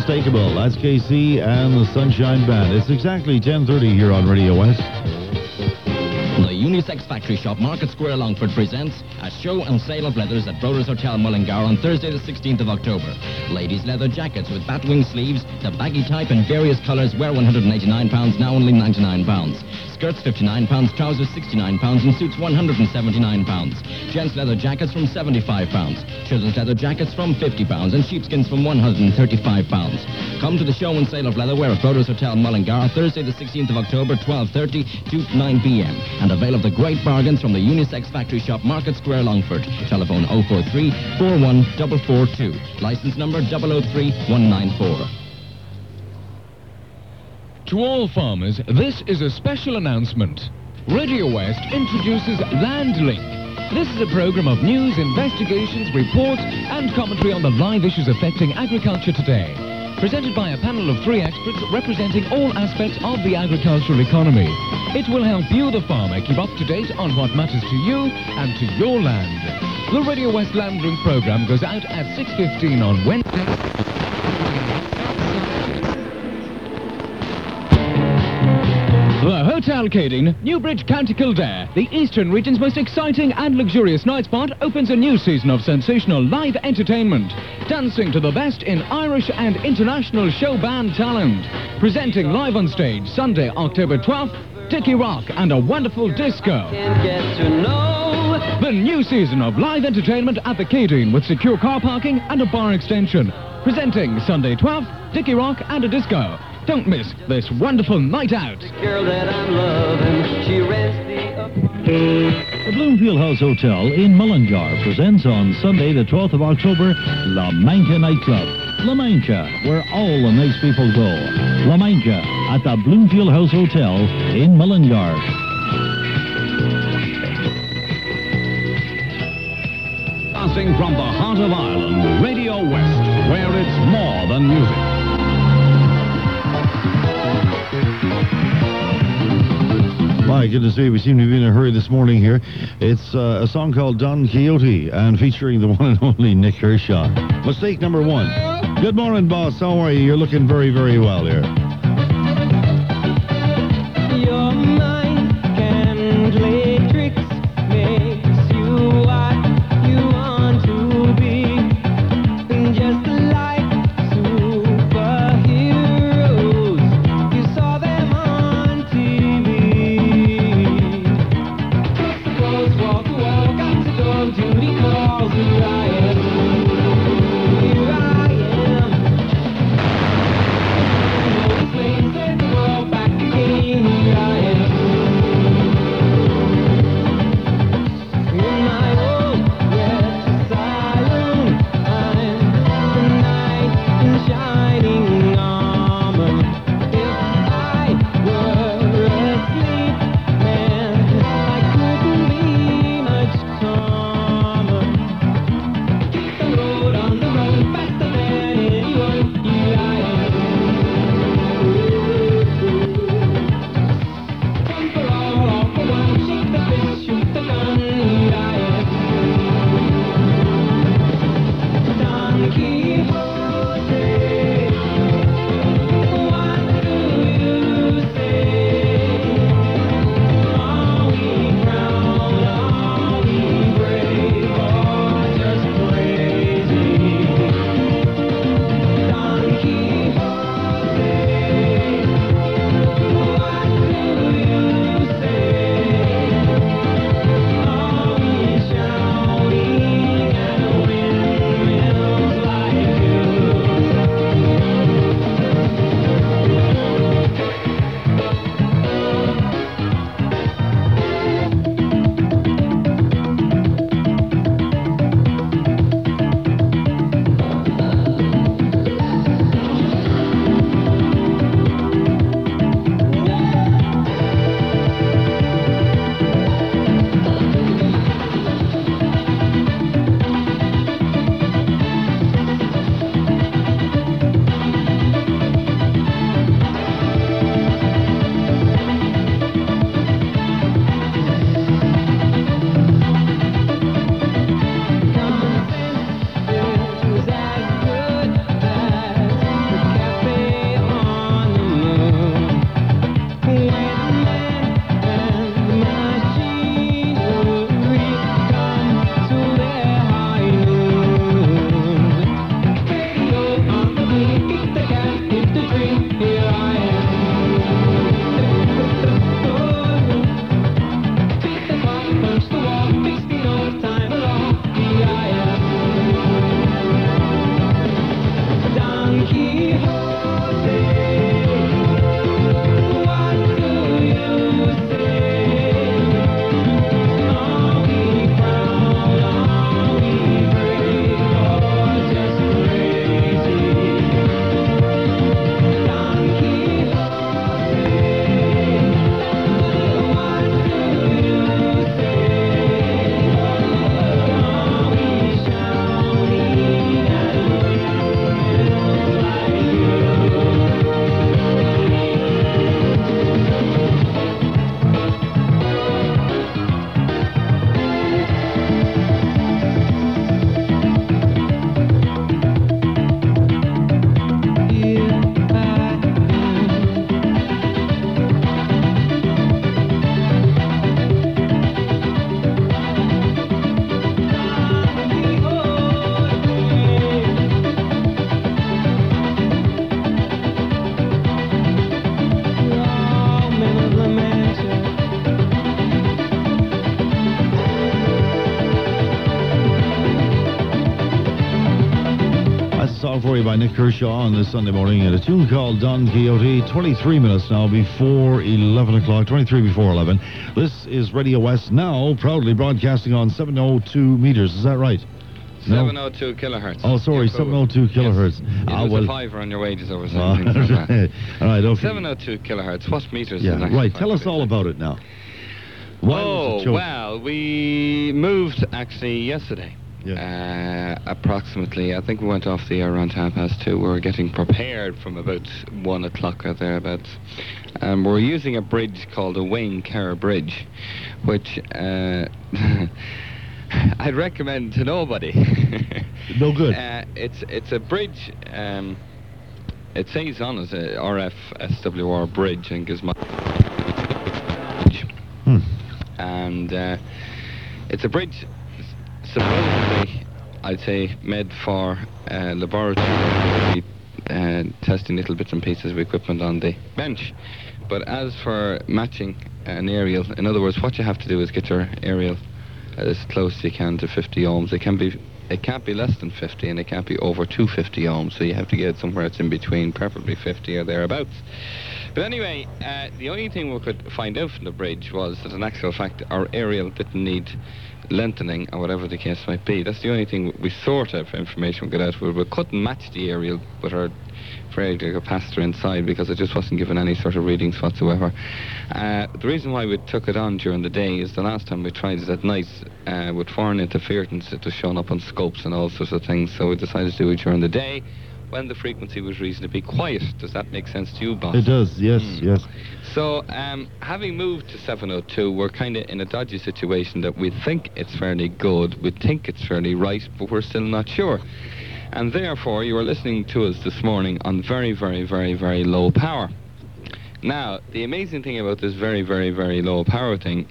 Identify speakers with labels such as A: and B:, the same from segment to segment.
A: Unmistakable. That's KC and the Sunshine Band. It's exactly 10:30 here on Radio West.
B: The Unisex Factory Shop, Market Square, Longford presents a show and sale of leathers at Broders Hotel, Mullingar on Thursday the 16th of October. Ladies' leather jackets with batwing sleeves, the baggy type in various colours, were £189, now only £99. Skirts £59, trousers £69 and suits £179. Gents' leather jackets from £75. Children's leather jackets from £50 and sheepskins from £135. Come to the show and sale of leatherware at Broders Hotel, Mullingar, Thursday the 16th of October, 12:30 to 9 p.m. and avail of the great bargains from the Unisex Factory Shop, Market Square, Longford. Telephone 043 41442. License number 003194.
C: To all farmers, this is a special announcement. Radio West introduces LandLink. This is a program of news, investigations, reports, and commentary on the live issues affecting agriculture today. Presented by a panel of 3 experts representing all aspects of the agricultural economy. It will help you, the farmer, keep up to date on what matters to you and to your land. The Radio West LandLink program goes out at 6:15 on Wednesday. The Hotel Cadine, Newbridge, County Kildare, the Eastern region's most exciting and luxurious night spot, opens a new season of sensational live entertainment, dancing to the best in Irish and international show band talent. Presenting live on stage Sunday, October 12th, Dickie Rock and a wonderful disco. The new season of live entertainment at the Cadine with secure car parking and a bar extension. Presenting Sunday 12th, Dickie Rock and a disco. Don't miss this wonderful night out.
A: The Bloomfield House Hotel in Mullingar presents on Sunday the 12th of October, La Mancha Nightclub. La Mancha, where all the nice people go. La Mancha at the Bloomfield House Hotel in Mullingar.
D: Passing from the heart of Ireland, Radio West, where it's more than music.
A: My goodness me, we seem to be in a hurry this morning here. It's a song called Don Quixote and featuring the one and only Nick Kershaw. Mistake number 1. Good morning, boss. How are you? You're looking very, very well here.
E: Your mind can play tricks, makes you what you want to be, just like superheroes. You saw them on TV. Walk, walk, got to go, duty calls, here I am. Here I am.
A: for you by Nick Kershaw on this Sunday morning, and a tune called Don Quixote. 23 minutes now before 11 o'clock, 23 before 11. This is Radio West, now proudly broadcasting on 702 meters. Is that right?
F: 702 kilohertz.
A: Oh, sorry, 702 kilohertz.
F: Yes. You lose a fiver on your wages over something.
A: All right, okay.
F: 702 kilohertz. What meters?
A: Yeah, right. Tell us all about it now.
F: Well, we moved actually yesterday.
A: Yeah.
F: Approximately, I think we went off the air around 2:30. We were getting prepared from about 1 o'clock or thereabouts. We're using a bridge called the Wayne Kerr Bridge, which I'd recommend to nobody.
A: No good.
F: It's a bridge. It says on it a RFSWR bridge and gives my. And it's a bridge supposedly, I'd say, made for laboratory testing little bits and pieces of equipment on the bench. But as for matching an aerial, in other words, what you have to do is get your aerial as close as you can to 50 ohms. It can't be less than 50, and it can't be over 250 ohms, so you have to get it somewhere it's in between, preferably 50 or thereabouts. But anyway, the only thing we could find out from the bridge was that in actual fact our aerial didn't need lengthening, or whatever the case might be. That's the only thing we sort of information we got out. We couldn't match the aerial with our variegator capacitor inside because it just wasn't given any sort of readings whatsoever. The reason why we took it on during the day is the last time we tried it at night with foreign interference, it was showing up on scopes and all sorts of things, so we decided to do it during the day when the frequency was reasonably quiet. Does that make sense to you, boss?
A: It does, yes, yes.
F: So, having moved to 702, we're kind of in a dodgy situation that we think it's fairly good, we think it's fairly right, but we're still not sure. And therefore, you are listening to us this morning on very, very, very, very low power. Now, the amazing thing about this very, very, very low power thing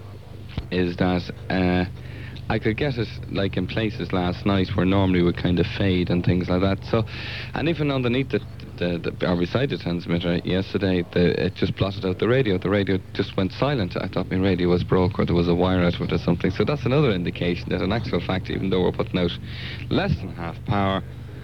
F: is that I could get it like in places last night where normally would kind of fade and things like that. So, and even underneath or beside the transmitter yesterday, it just blotted out the radio. The radio just went silent. I thought my radio was broke or there was a wire out of it or something. So that's another indication that in actual fact, even though we're putting out less than half power,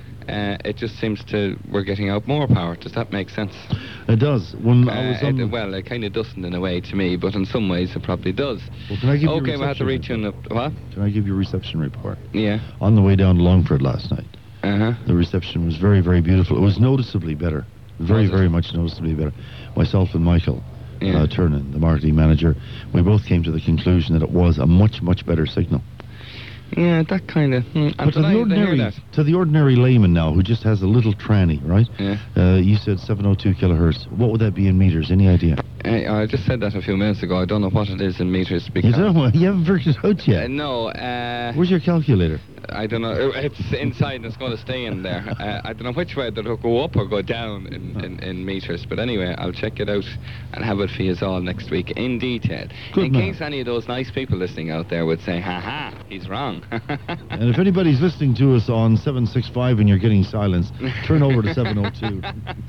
F: it just seems we're getting out more power. Does that make sense?
A: It does. When I was on
F: well, it kind of doesn't in a way to me, but in some ways it probably does.
A: Well, can I give you
F: okay, we'll have to retune up. What?
A: Can I give you a reception report?
F: Yeah.
A: On the way down to Longford last night,
F: Uh-huh.
A: the reception was very, very beautiful. It was noticeably better. Very, very much noticeably better. Myself and Michael Turnan, the marketing manager, we both came to the conclusion that it was a much, much better signal.
F: Yeah, that kind of.
A: But to the ordinary layman now, who just has a little tranny, right?
F: Yeah.
A: You said 702 kilohertz. What would that be in meters? Any idea?
F: I just said that a few minutes ago. I don't know what it is in meters because.
A: You don't know? You haven't figured it out yet.
F: No.
A: Where's your calculator?
F: I don't know. It's inside and it's going to stay in there. I don't know which way it'll go up or go down in meters. But anyway, I'll check it out and have it for you all next week in detail. In case any of those nice people listening out there would say, ha, he's wrong.
A: And if anybody's listening to us on 765 and you're getting silence, turn over to 702.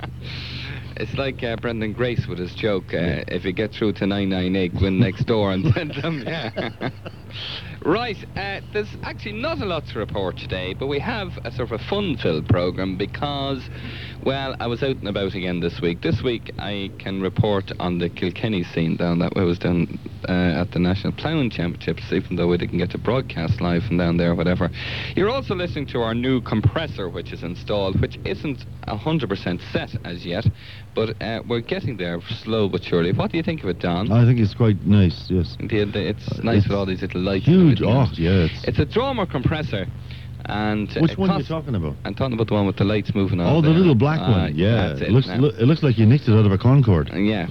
F: It's like Brendan Grace with his joke, if you get through to 998, go in next door and send them, Right, there's actually not a lot to report today, but we have a sort of a fun-filled programme because, well, I was out and about again this week. This week I can report on the Kilkenny scene down that way. I was down at the National Ploughing Championships, even though we didn't get to broadcast live from down there or whatever. You're also listening to our new compressor which is installed, which isn't 100% set as yet, but we're getting there slow but surely. What do you think of it, Don?
A: I think it's quite nice, yes.
F: It's nice with all these little lights.
A: Huge, yeah.
F: It's a Dromer compressor. And
A: which one are you talking about?
F: I'm talking about the one with the lights moving on.
A: Oh, the little black one. Yeah,
F: that's
A: it looks like you nicked it out of a Concorde.
F: Yeah.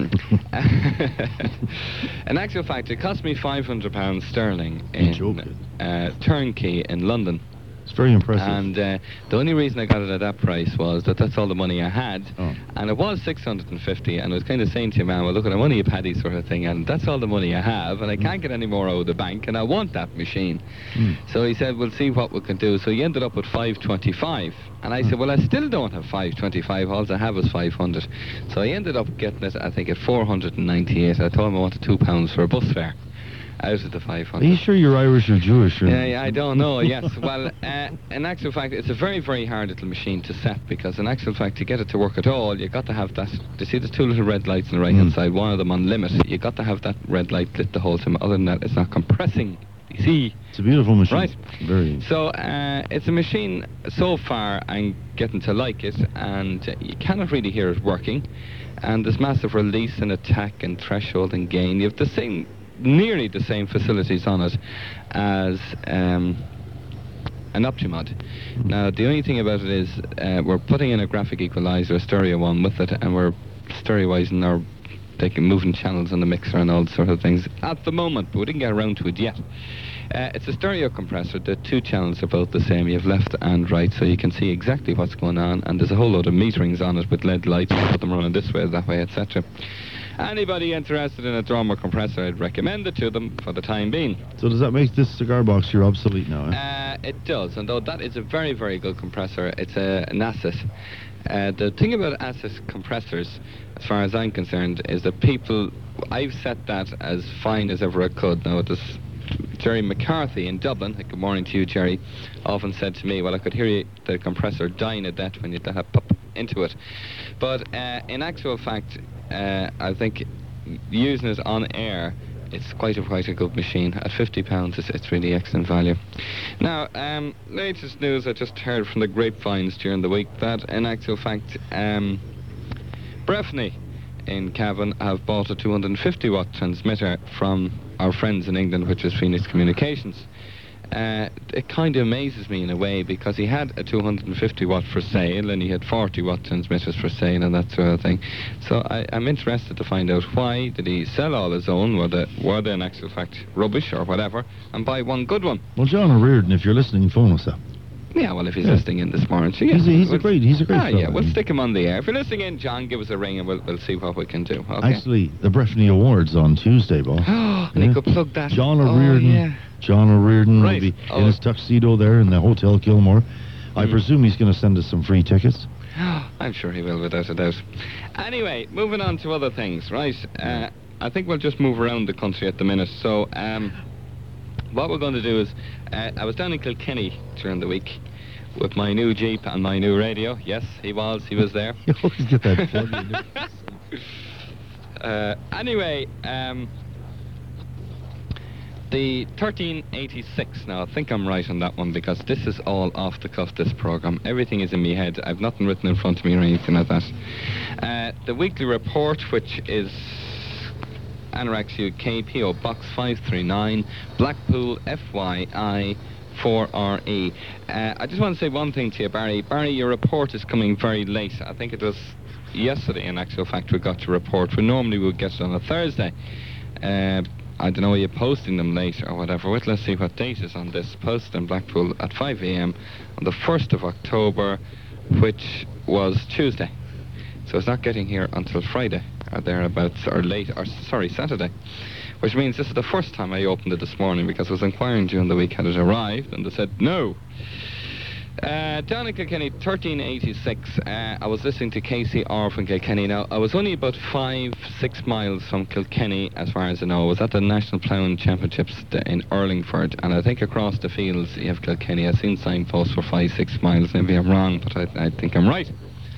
F: In actual fact, it cost me £500 sterling in turnkey in London.
A: It's very impressive.
F: And the only reason I got it at that price was that that's all the money I had.
A: Oh.
F: And it was 650, and I was kind of saying to you, man, well, look, I'm only a paddy sort of thing, and that's all the money I have, and I can't get any more out of the bank, and I want that machine. So he said, we'll see what we can do. So he ended up with 525. And I said, well, I still don't have 525. All I have is 500. So I ended up getting it, I think, at 498. I told him I wanted £2 for a bus fare. out of the
A: Are
F: 500.
A: you sure you're Irish or Jewish? Or...
F: Yeah, I don't know, yes. Well, in actual fact, it's a very, very hard little machine to set, because in actual fact, to get it to work at all, you've got to have that... You see there's two little red lights on the right-hand side, one of them on limit. You've got to have that red light lit the whole time. Other than that, it's not compressing. You see?
A: It's a beautiful machine.
F: Right.
A: Very.
F: So, it's a machine, so far, I'm getting to like it, and you cannot really hear it working. And there's massive release and attack and threshold and gain. You have the same... nearly the same facilities on it as an Optimod. Now, the only thing about it is we're putting in a graphic equalizer, a stereo one with it, and we're stereoizing or moving channels on the mixer and all sort of things at the moment, but we didn't get around to it yet. It's a stereo compressor. The two channels are both the same. You have left and right, so you can see exactly what's going on, and there's a whole load of meterings on it with LED lights. You put them running this way, that way, etc. Anybody interested in a Dormer compressor, I'd recommend it to them for the time being.
A: So does that make this cigar box here obsolete now?
F: It does, and though that is a very, very good compressor, it's an asset. The thing about asset compressors, as far as I'm concerned, is that I've set that as fine as ever I could. Now, this Jerry McCarthy in Dublin, good morning to you, Jerry, often said to me, well, I could hear the compressor dying a death when you let it pop into it. But in actual fact, I think using it on air, it's quite a good machine. At £50, it's really excellent value. Now, latest news I just heard from the grapevines during the week that, in actual fact, Breffni in Cavan have bought a 250-watt transmitter from our friends in England, which is Phoenix Communications. It kind of amazes me in a way, because he had a 250-watt for sale and he had 40-watt transmitters for sale and that sort of thing. So I'm interested to find out, why did he sell all his own, were they in actual fact rubbish or whatever, and buy one good one?
A: Well, John O'Riordan, if you're listening, phone us up.
F: Yeah, well, if he's listening in this morning, so yeah.
A: He's a great fella.
F: Yeah, we'll stick him on the air. If you're listening in, John, give us a ring and we'll see what we can do. Okay?
A: Actually, the Breffni Awards on Tuesday, boss.
F: And he could plug that.
A: John O'Riordan.
F: Oh, yeah.
A: John O'Riordan
F: Right.
A: will be in his tuxedo there in the Hotel Kilmore. I presume he's going to send us some free tickets.
F: I'm sure he will, without a doubt. Anyway, moving on to other things, right? I think we'll just move around the country at the minute. So, what we're going to do is, I was down in Kilkenny during the week with my new Jeep and my new radio. Yes, he was there.
A: You always get that plug in.
F: Anyway, the 1386, now I think I'm right on that one, because this is all off the cuff, this programme. Everything is in my head. I've nothing written in front of me or anything like that. The weekly report, which is Anorax UK, PO Box 539, Blackpool, FYI 4RE. I just want to say one thing to you, Barry. Barry, your report is coming very late. I think it was yesterday, in actual fact, we got your report. We normally would get it on a Thursday. I don't know, are you posting them late or whatever? Wait, let's see what date is on this. Posted in Blackpool at 5 a.m. on the 1st of October, which was Tuesday. So it's not getting here until Friday, or thereabouts, or Saturday. Which means this is the first time I opened it this morning, because I was inquiring during the week had it arrived, and they said no. Down in Kilkenny, 1386, I was listening to KCR from Kilkenny. Now, I was only about 5-6 miles from Kilkenny, as far as I know. I was at the National Ploughing Championships in Urlingford, and I think across the fields you have Kilkenny. I've seen signposts for 5-6 miles. Maybe I'm wrong, but I think I'm right.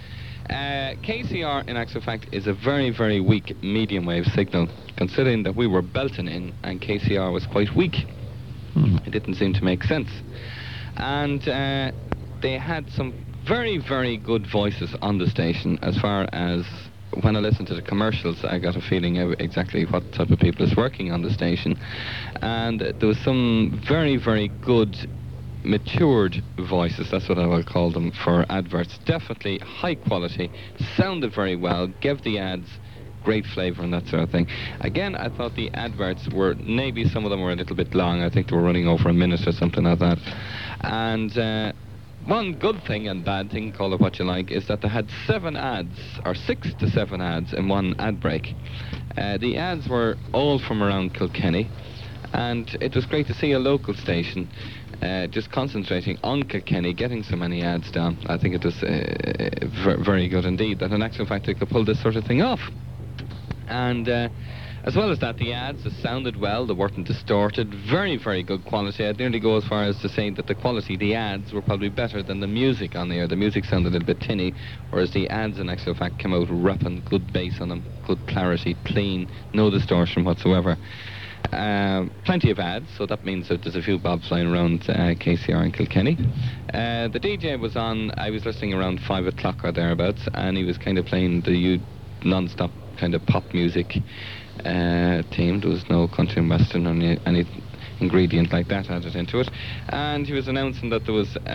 F: KCR, in actual fact, is a very, very weak medium wave signal, considering that we were belting in and KCR was quite weak. It didn't seem to make sense. And they had some very, very good voices on the station. As far as when I listened to the commercials, I got a feeling of exactly what type of people is working on the station. And there was some very, very good matured voices, that's what I will call them, for adverts. Definitely high quality, sounded very well, gave the ads great flavour and that sort of thing. Again, I thought the adverts were, maybe some of them were a little bit long. I think they were running over a minute or something like that. And one good thing and bad thing, call it what you like, is that they had 7 ads, or 6 to 7 ads in one ad break. The ads were all from around Kilkenny, and it was great to see a local station just concentrating on Kilkenny, getting so many ads down. I think it was very good indeed, that in actual fact they could pull this sort of thing off. And As well as that, the ads sounded well, they weren't distorted, very, very good quality. I'd nearly go as far as to say that the quality of the ads were probably better than the music on the air. The music sounded a little bit tinny, whereas the ads in actual fact came out rapping, good bass on them, good clarity, clean, no distortion whatsoever. Plenty of ads, so that means that there's a few bobs flying around KCR and Kilkenny. The DJ was on, I was listening around 5 o'clock or thereabouts, and he was kind of playing the non-stop kind of pop music theme. There was no country and western or any ingredient like that added into it. And he was announcing that there was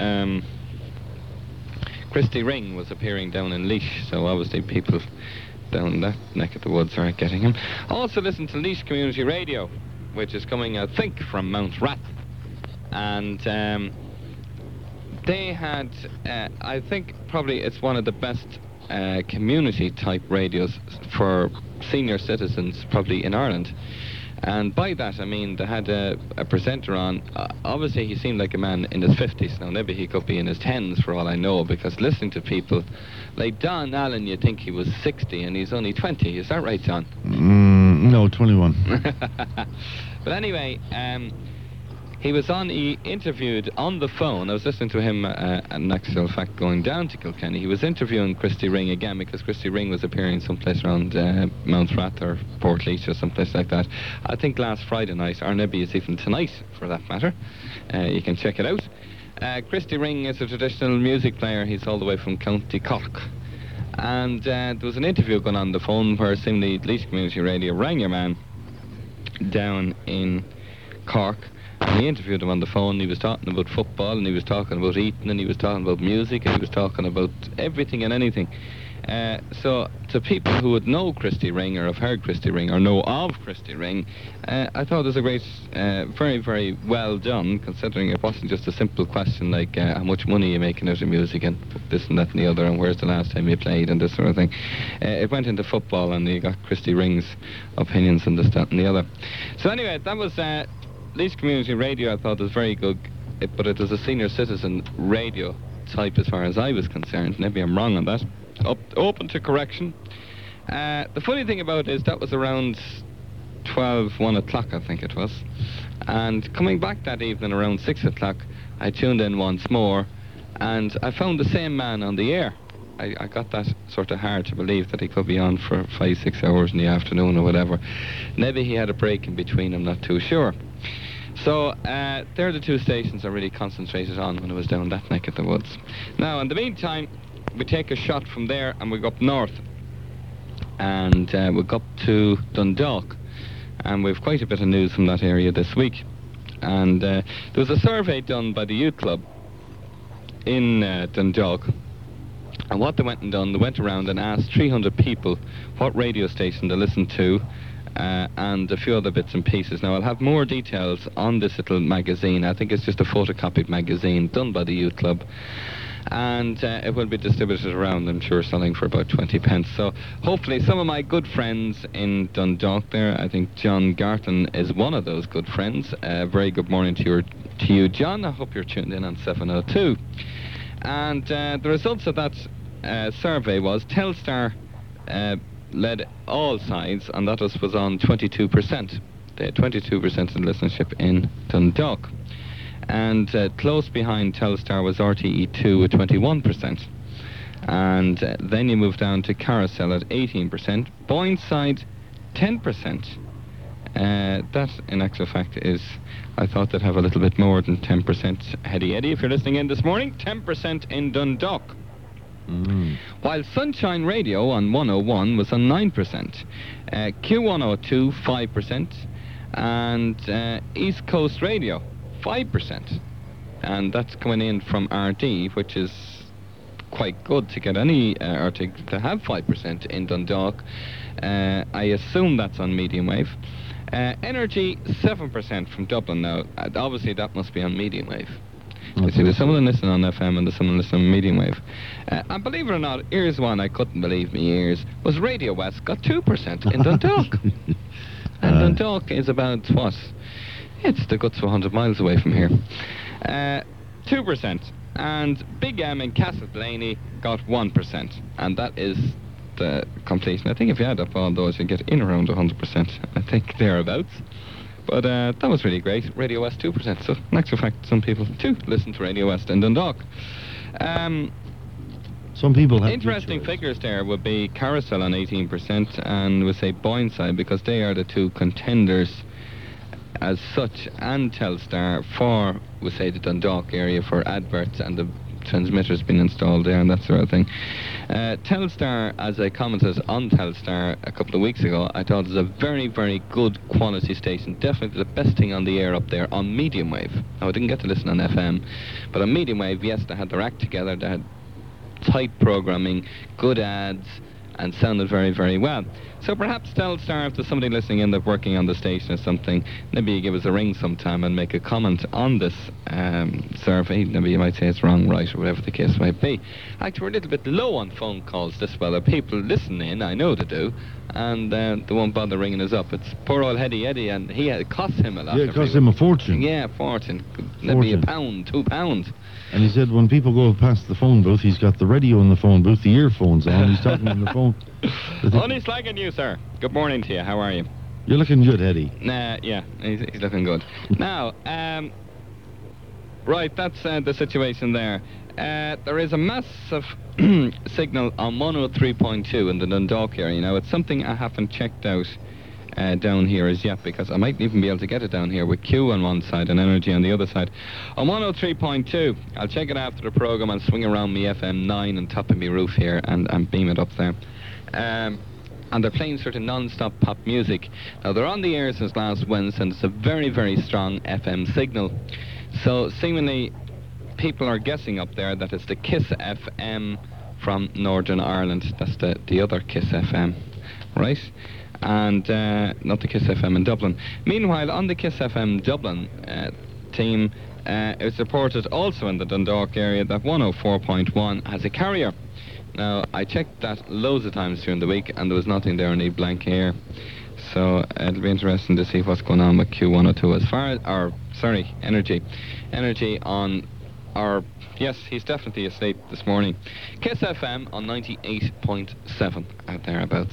F: Christy Ring was appearing down in Laois, so obviously people down that neck of the woods are getting him. Also listen to Laois Community Radio, which is coming, I think, from Mount Rath. And they had, I think probably it's one of the best community type radios for senior citizens probably in Ireland. And by that I mean they had a presenter on. Obviously he seemed like a man in his 50s. Now maybe he could be in his 10s for all I know, because listening to people like Don Allen, you'd think he was 60 and he's only 20. Is that right, John?
A: No, 21.
F: But anyway, he was on, he interviewed on the phone. I was listening to him, in actual fact, going down to Kilkenny. He was interviewing Christy Ring again, because Christy Ring was appearing someplace around Mount Rath or Portlaoise or someplace like that. I think last Friday night, or maybe it's even tonight, for that matter. You can check it out. Christy Ring is a traditional music player. He's all the way from County Cork. And there was an interview going on the phone where seemingly Laois Community Radio rang your man down in Cork. And he interviewed him on the phone. He was talking about football, and he was talking about eating, and he was talking about music, and he was talking about everything and anything. So to people who would know Christy Ring or have heard Christy Ring or know of Christy Ring, I thought it was a great, very, very well done, considering it wasn't just a simple question like how much money are you making out of music and this and that and the other, and where's the last time you played and this sort of thing. It went into football, and you got Christy Ring's opinions and this, that and the other. So anyway, that was Laois Community Radio. I thought was very good, but it was a senior citizen radio type as far as I was concerned. Maybe I'm wrong on that. Open to correction. The funny thing about it is that was around 1 o'clock, I think it was. And coming back that evening around 6 o'clock, I tuned in once more, and I found the same man on the air. I got that sort of hard to believe that he could be on for 5-6 hours in the afternoon or whatever. Maybe he had a break in between, I'm not too sure. So they're the two stations I really concentrated on when I was down that neck of the woods. Now, in the meantime, we take a shot from there and we go up north. And we go up to Dundalk. And we've quite a bit of news from that area this week. And there was a survey done by the Youth Club in Dundalk. And what they went and done, they went around and asked 300 people what radio station they listened to, and a few other bits and pieces. Now, I'll have more details on this little magazine. I think it's just a photocopied magazine done by the Youth Club. And it will be distributed around, I'm sure, selling for about 20 pence. So hopefully some of my good friends in Dundalk there, I think John Garton is one of those good friends. Very good morning to you, John. I hope you're tuned in on 702. And the results of that survey was Telstar led all sides, and that was on 22%. They had 22% of the listenership in Dundalk. And close behind Telstar was RTE2 at 21%. And then you move down to Carousel at 18%. Boyneside, 10%. That, in actual fact, is, I thought they'd have a little bit more than 10%. Heady Eddie, if you're listening in this morning, 10% in Dundalk. While Sunshine Radio on 101 was on 9%. Q102, 5%. And East Coast Radio, 5%. And that's coming in from RD, which is quite good to get any, or to have 5% in Dundalk. I assume that's on medium wave. Energy, 7% from Dublin now. Obviously, that must be on medium wave. You see, there's someone listening on FM and there's someone listening on medium wave. And believe it or not, here's one I couldn't believe me ears, was Radio West got 2% in Dundalk. And Dundalk is about, what? It's the guts of 100 miles away from here. 2%. And Big M in Castleblaney got 1%. And that is completion. I think if you add up all those, you get in around 100%. I think thereabouts. But that was really great. Radio West 2%. So, in actual fact, some people do listen to Radio West in Dundalk.
A: Some people have
F: interesting figures there would be Carousel on 18% and we say Boyneside, because they are the two contenders as such, and Telstar for, we say, the Dundalk area for adverts and the transmitters being installed there and that sort of thing. Telstar, as I commented on Telstar a couple of weeks ago, I thought it was a very, very good quality station. Definitely the best thing on the air up there on medium wave. Now, I didn't get to listen on FM, but on medium wave, yes, they had their act together. They had tight programming, good ads, and sounded very, very well. So perhaps Telstar, if there's somebody listening in that's working on the station or something, maybe you give us a ring sometime and make a comment on this survey. Maybe you might say it's wrong, right, or whatever the case might be. Actually, we're a little bit low on phone calls this weather. People listen in, I know they do, and they won't bother ringing us up. It's poor old Eddie, and it costs him a lot.
A: Yeah, it costs him a fortune.
F: Yeah, fortune. Maybe £1, £2.
A: And he said when people go past the phone booth, he's got the radio in the phone booth, the earphones on, he's talking on the phone.
F: Only slagging you, sir. Good morning to you. How are you?
A: You're looking good, Eddie.
F: Yeah, he's looking good. Now, right, that's the situation there. There is a massive signal on 103.2 in the Dundalk area. Now, it's something I haven't checked out down here as yet, because I might even be able to get it down here with Q on one side and Energy on the other side. On 103.2, I'll check it after the programme and swing around me FM 9 on top of my roof here and beam it up there. And they're playing sort of non-stop pop music. Now, they're on the air since last Wednesday, and it's a very, very strong FM signal. So, seemingly, people are guessing up there that it's the Kiss FM from Northern Ireland. That's the other Kiss FM, right? And not the Kiss FM in Dublin. Meanwhile, on the Kiss FM Dublin team, it's reported also in the Dundalk area that 104.1 has a carrier. Now, I checked that loads of times during the week, and there was nothing there, any blank air. So it'll be interesting to see what's going on with Q102 as far as Energy. Energy on our... Yes, he's definitely asleep this morning. Kiss FM on 98.7 out thereabouts.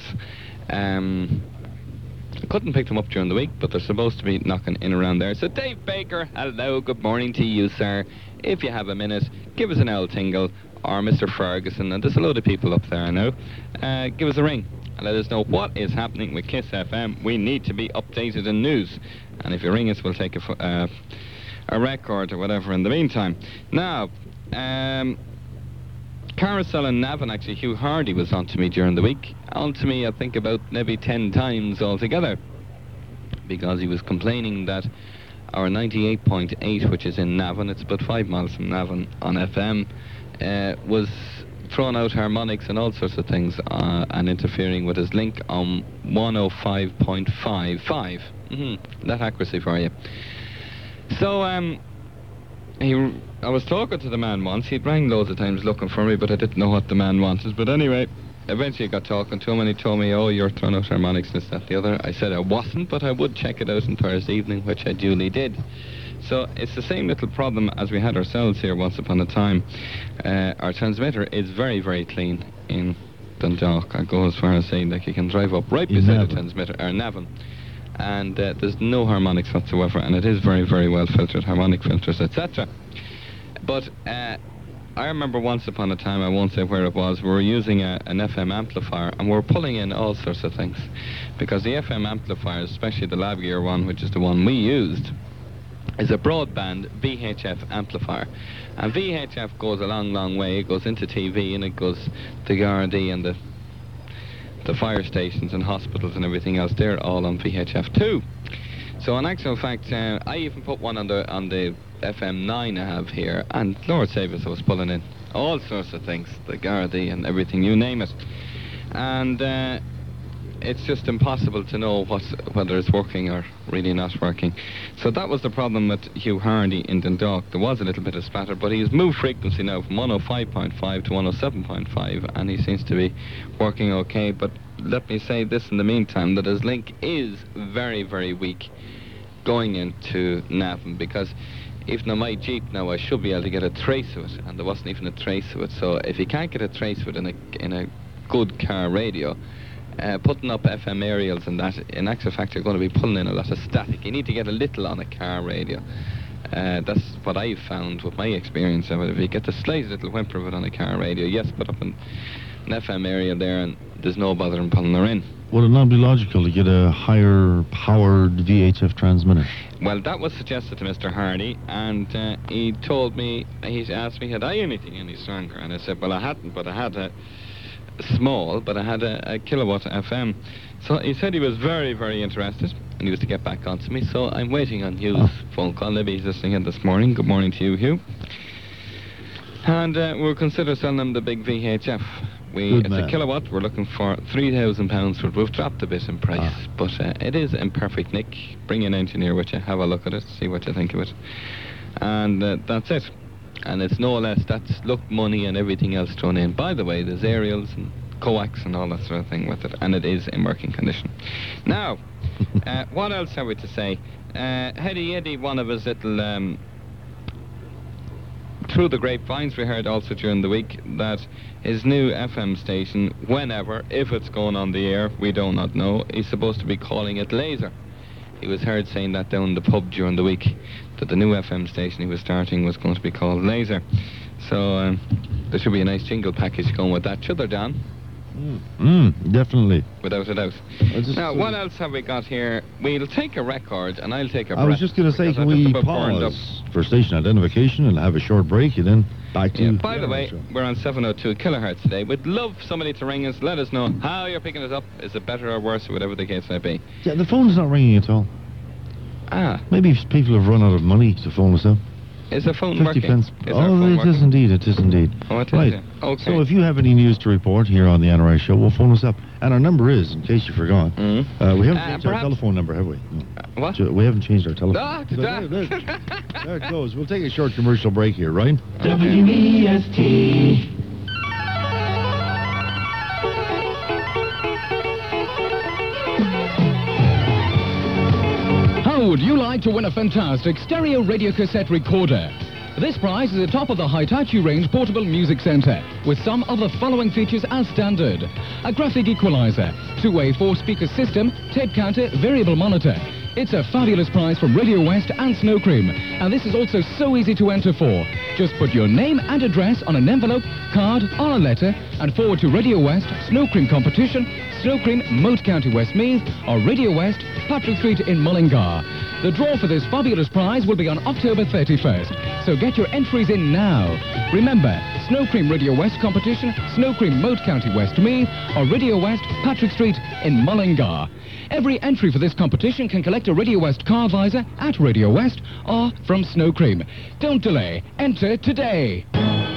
F: I couldn't pick them up during the week, but they're supposed to be knocking in around there. So Dave Baker, hello, good morning to you, sir. If you have a minute, give us an L Tingle, or Mr. Ferguson, and there's a load of people up there, I know. Give us a ring and let us know what is happening with Kiss FM. We need to be updated in news, and if you ring us, we'll take a record or whatever in the meantime. Now, Carousel and Navan, actually, Hugh Hardy was on to me during the week. On to me, I think, about maybe 10 times altogether, because he was complaining that our 98.8, which is in Navan, it's about 5 miles from Navan on FM, was throwing out harmonics and all sorts of things and interfering with his link on 105.55. That accuracy for you. So, I was talking to the man once. He'd rang loads of times looking for me, but I didn't know what the man wanted. But anyway, eventually I got talking to him, and he told me, oh, you're throwing out harmonics, this, that, the other. I said I wasn't, but I would check it out on Thursday evening, which I duly did. So it's the same little problem as we had ourselves here once upon a time. Our transmitter is very, very clean in Dundalk. I go as far as saying that you can drive up right beside the transmitter, or Navan, and there's no harmonics whatsoever, and it is very, very well filtered, harmonic filters, etc. But I remember once upon a time, I won't say where it was, we were using an FM amplifier, and we were pulling in all sorts of things, because the FM amplifiers, especially the Lab Gear one, which is the one we used, is a broadband VHF amplifier. And VHF goes a long, long way. It goes into TV, and it goes to Gardaí and the fire stations and hospitals and everything else. They're all on VHF too. So in actual fact, I even put one on the FM 9 I have here, and Lord save us, I was pulling in all sorts of things, the Gardaí and everything, you name it. And it's just impossible to know whether it's working or really not working. So that was the problem with Hugh Hardy in Dundalk. There was a little bit of splatter, but he's moved frequency now from 105.5 to 107.5, and he seems to be working okay. But let me say this in the meantime, that his link is very, very weak going into Navan, because even on my Jeep now, I should be able to get a trace of it, and there wasn't even a trace of it. So if you can't get a trace of it in a good car radio, putting up FM aerials and that, in actual fact, you're going to be pulling in a lot of static. You need to get a little on a car radio. That's what I've found with my experience of it. If you get the slightest little whimper of it on a car radio, yes, put up an FM aerial there and there's no bother in pulling her in.
A: Would it not be logical to get a higher powered VHF transmitter?
F: Well, that was suggested to Mr. Hardy, and he told me, he asked me, had I anything any stronger? And I said, well, I hadn't, but I had a small, but I had a kilowatt FM. So he said he was very, very interested, and he was to get back onto me. So I'm waiting on Hugh's phone call. Maybe he's listening in this morning. Good morning to you, Hugh. And we'll consider selling him the big VHF. It's a kilowatt. We're looking for £3,000 for it. We've dropped a bit in price, but it is in perfect nick. Bring an engineer with you, have a look at it, see what you think of it. And that's it. And it's no less, that's luck, money and everything else thrown in. By the way, there's aerials and coax and all that sort of thing with it, and it is in working condition. Now, what else have we to say? Eddie, one of his little... through the grapevines, we heard also during the week that his new FM station, whenever, if it's going on the air, we do not know, he's supposed to be calling it Laser. He was heard saying that down in the pub during the week, that the new FM station he was starting was going to be called Laser. So there should be a nice jingle package going with that. Should there, Dan?
A: Definitely.
F: Without a doubt. Now, what else have we got here? We'll take a record, and I'll take a breath.
A: I was just going to say, can we pause for station identification and have a short break, and then back to...
F: By the way, we're on 702 kilohertz today. We'd love somebody to ring us, let us know how you're picking us up. Is it better or worse, or whatever the case may be?
A: Yeah, the phone's not ringing at all. Maybe people have run out of money to phone us up.
F: Is the phone
A: 50
F: working?
A: pence.
F: It
A: is indeed. It is indeed.
F: Oh, it is.
A: Right.
F: Yeah. Okay.
A: So if you have any news to report here on the NRI show, we'll phone us up. And our number is, in case you forgot, we haven't changed our telephone number, have we? No.
F: What?
A: We haven't changed our telephone.
F: So
A: there it goes. We'll take a short commercial break here, right?
E: WEST.
C: How would you like to win a fantastic stereo radio cassette recorder? This prize is atop of the Hitachi range portable music center, with some of the following features as standard: a graphic equalizer, two-way 4-speaker system, tape counter, variable monitor. It's a fabulous prize from Radio West and Snow Cream, and this is also so easy to enter for. Just put your name and address on an envelope, card, or a letter, and forward to Radio West, Snow Cream Competition, Snow Cream, Moat County, Westmeath, or Radio West, Patrick Street in Mullingar. The draw for this fabulous prize will be on October 31st, so get your entries in now. Remember, Snow Cream Radio West Competition, Snow Cream, Moat County, Westmeath, or Radio West, Patrick Street in Mullingar. Every entry for this competition can collect a Radio West car visor at Radio West or from Snow Cream. Don't delay. Enter today.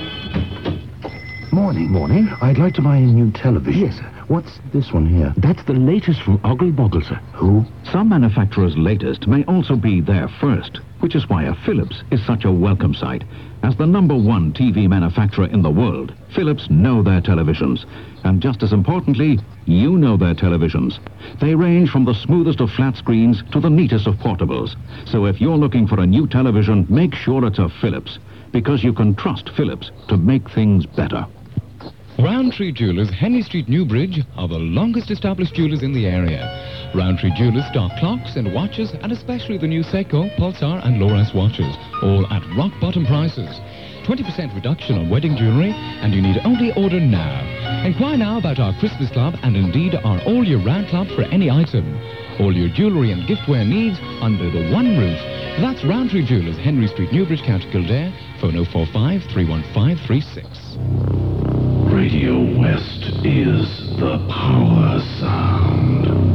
G: Morning. I'd like to buy a new television. Yes, sir. What's this one here?
H: That's the latest from Ogle Boggle, sir.
G: Who?
H: Some manufacturers' latest may also be their first, which is why a Philips is such a welcome sight. As the #1 TV manufacturer in the world, Philips know their televisions. And just as importantly, you know their televisions. They range from the smoothest of flat screens to the neatest of portables. So if you're looking for a new television, make sure it's a Philips, because you can trust Philips to make things better.
C: Roundtree Jewelers, Henry Street, Newbridge, are the longest established jewelers in the area. Roundtree Jewelers stock clocks and watches, and especially the new Seiko, Pulsar and Loras watches, all at rock-bottom prices. 20% reduction on wedding jewellery, and you need only order now. Inquire now about our Christmas club and indeed our all-year-round club for any item. All your jewellery and giftware needs under the one roof. That's Roundtree Jewelers, Henry Street, Newbridge, County Kildare. Phone 045 315 36.
I: Radio West is the power sound.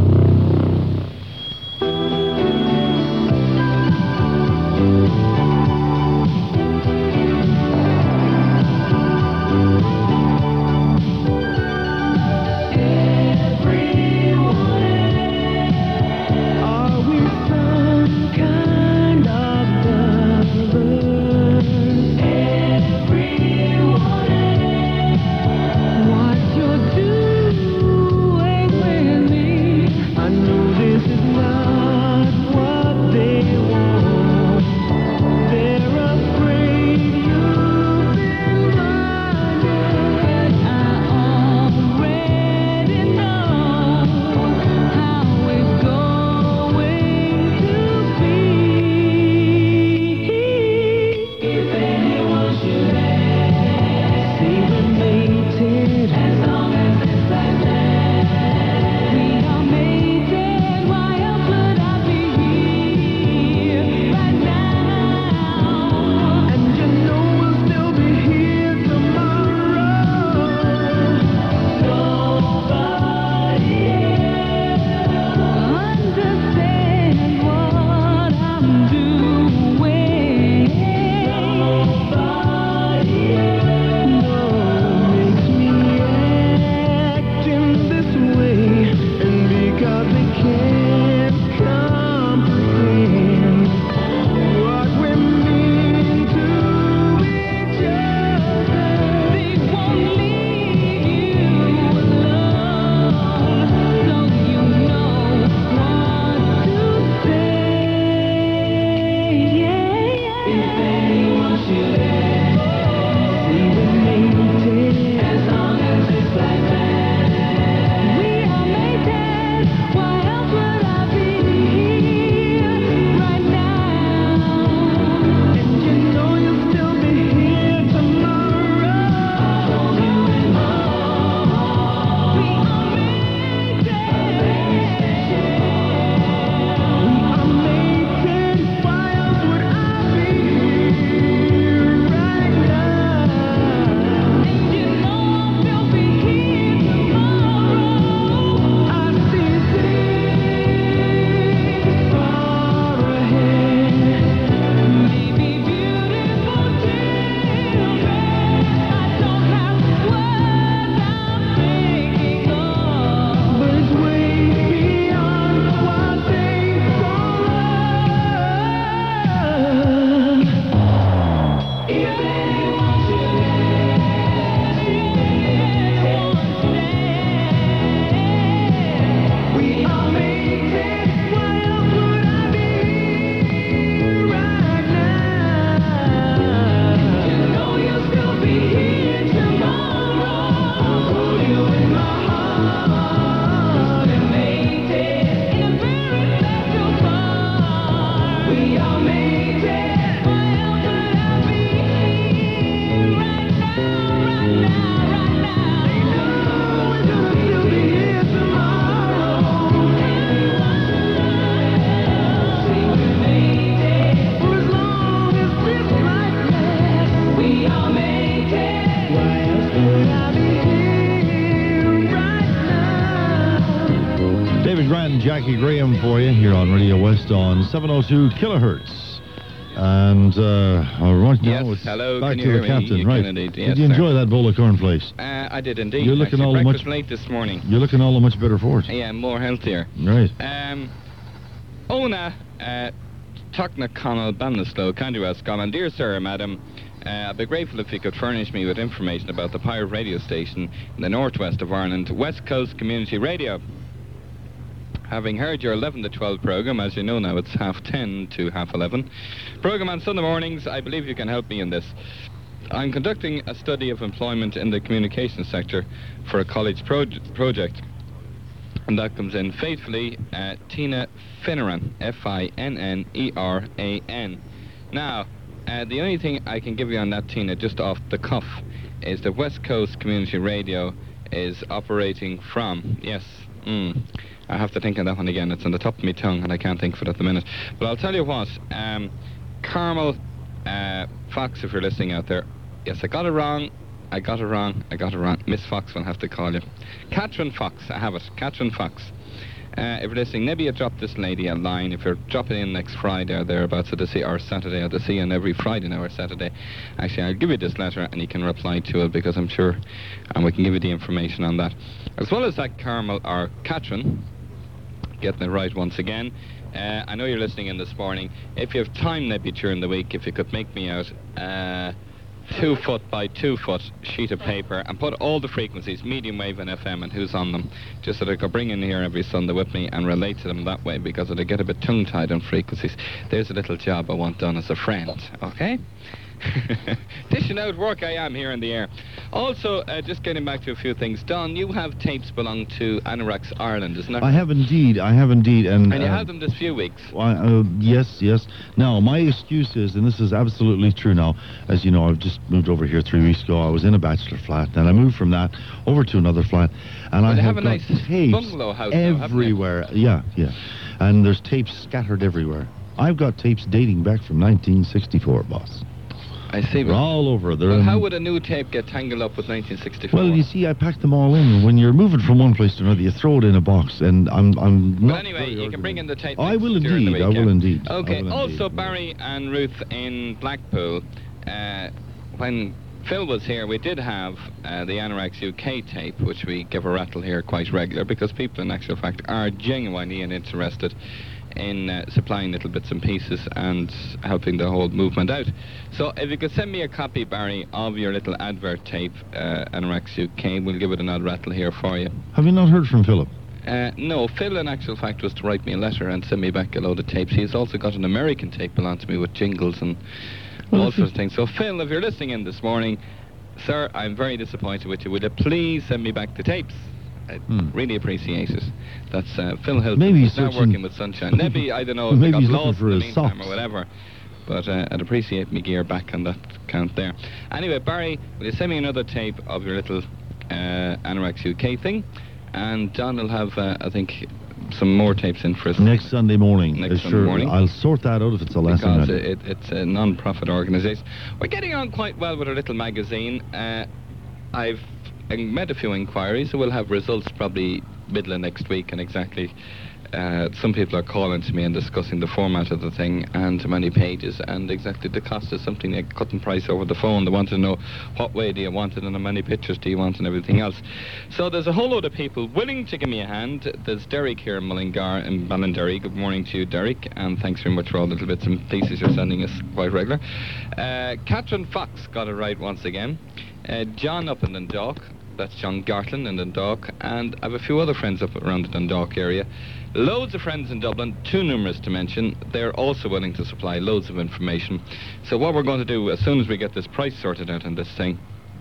A: a.m. for you here on Radio West on 702 kilohertz. And right now it's
F: hello,
A: back
F: can
A: to
F: you
A: the
F: hear me?
A: captain.
F: You
A: Right.
F: can indeed,
A: Did
F: yes,
A: you enjoy
F: sir.
A: that bowl of cornflakes?
F: I did indeed.
A: You're looking
F: Actually,
A: all
F: breakfast
A: much
F: late this morning.
A: You're looking all much better for it.
F: Yeah, more healthier.
A: Right.
F: Ona Tuckna Connell Bannislow, Candy Common. Dear Sir, Madam, I'd be grateful if you could furnish me with information about the pirate radio station in the northwest of Ireland, West Coast Community Radio. Having heard your 11 to 12 programme, as you know now it's 10:30 to 11:30, programme on Sunday mornings, I believe you can help me in this. I'm conducting a study of employment in the communications sector for a college project. And that comes in faithfully, Tina Finneran, Finneran. Now, the only thing I can give you on that, Tina, just off the cuff, is the West Coast Community Radio is operating from, I have to think of that one again. It's on the top of my tongue and I can't think of it at the minute. But I'll tell you what, Carmel Fox, if you're listening out there, yes, I got it wrong. Miss Fox will have to call you. Catherine Fox, I have it. Catherine Fox. If you're listening, maybe you drop this lady a line. If you're dropping in next Friday or thereabouts, or Saturday, or to see on every Friday now or Saturday, actually, I'll give you this letter and you can reply to it because I'm sure, and we can give you the information on that. As well as that, Carmel, or Catherine, getting it right once again. I know you're listening in this morning. If you have time, maybe during the week, if you could make me out 2 foot by 2 foot sheet of paper and put all the frequencies, medium wave and FM, and who's on them, just so that I could bring in here every Sunday with me and relate to them that way, because it'll get a bit tongue-tied on frequencies. There's a little job I want done as a friend, okay? Dishing out work I am here in the air. Also, just getting back to a few things. Don, you have tapes belong to Anorax Ireland, isn't it?
A: I have indeed. And
F: you had them this few weeks.
A: Yes. Now, my excuse is, and this is absolutely true now, as you know, I've just moved over here 3 weeks ago. I was in a bachelor flat, and I moved from that over to another flat, and I have
F: a
A: got
F: nice
A: tapes
F: bungalow house
A: everywhere. Yeah. And there's tapes scattered everywhere. I've got tapes dating back from 1964, boss.
F: I see.
A: They're all over.
F: Well, how would a new tape get tangled up with 1964?
A: Well, you see, I packed them all in. When you're moving from one place to another, you throw it in a box, and I'm not.
F: But anyway, you can bring in the tape.
A: I will indeed.
F: Okay. Also, Barry and Ruth in Blackpool. When Phil was here, we did have the Anorax UK tape, which we give a rattle here quite regular, because people, in actual fact, are genuinely interested in supplying little bits and pieces and helping the whole movement out. So if you could send me a copy, Barry, of your little advert tape, Anorax UK, we'll give it an odd rattle here for you.
A: Have you not heard from Philip?
F: No, Phil, in actual fact, was to write me a letter and send me back a load of tapes. He's also got an American tape belonging to me with jingles and all sorts of things. So, Phil, if you're listening in this morning, sir, I'm very disappointed with you. Would you please send me back the tapes? I'd really appreciate it. That's Phil Hilton.
A: Maybe
F: he's now working with Sunshine. Maybe, I don't know, if
A: maybe
F: they got lost in the
A: his
F: meantime or whatever. But I'd appreciate me gear back on that count there. Anyway, Barry, will you send me another tape of your little Anorax UK thing? And John will have, I think, some more tapes in for us.
A: Next Sunday morning.
F: Sunday morning.
A: I'll sort that out if it's a lesson.
F: Because it's a non-profit organisation. We're getting on quite well with our little magazine. I've made a few inquiries, so we'll have results probably middle of next week, and exactly some people are calling to me and discussing the format of the thing and how many pages and exactly the cost of something. They cut and price over the phone. They want to know what way do you want it and how many pictures do you want and everything else. So there's a whole load of people willing to give me a hand. There's Derek here in Mullingar and Ballinderry. Good morning to you, Derek, and thanks very much for all the little bits and pieces you're sending us quite regular. Catherine Fox got it right once again. John up in Dundalk. That's John Gartland in Dundalk, and I have a few other friends up around the Dundalk area. Loads of friends in Dublin, too numerous to mention. They're also willing to supply loads of information. So what we're going to do, as soon as we get this price sorted out on this thing,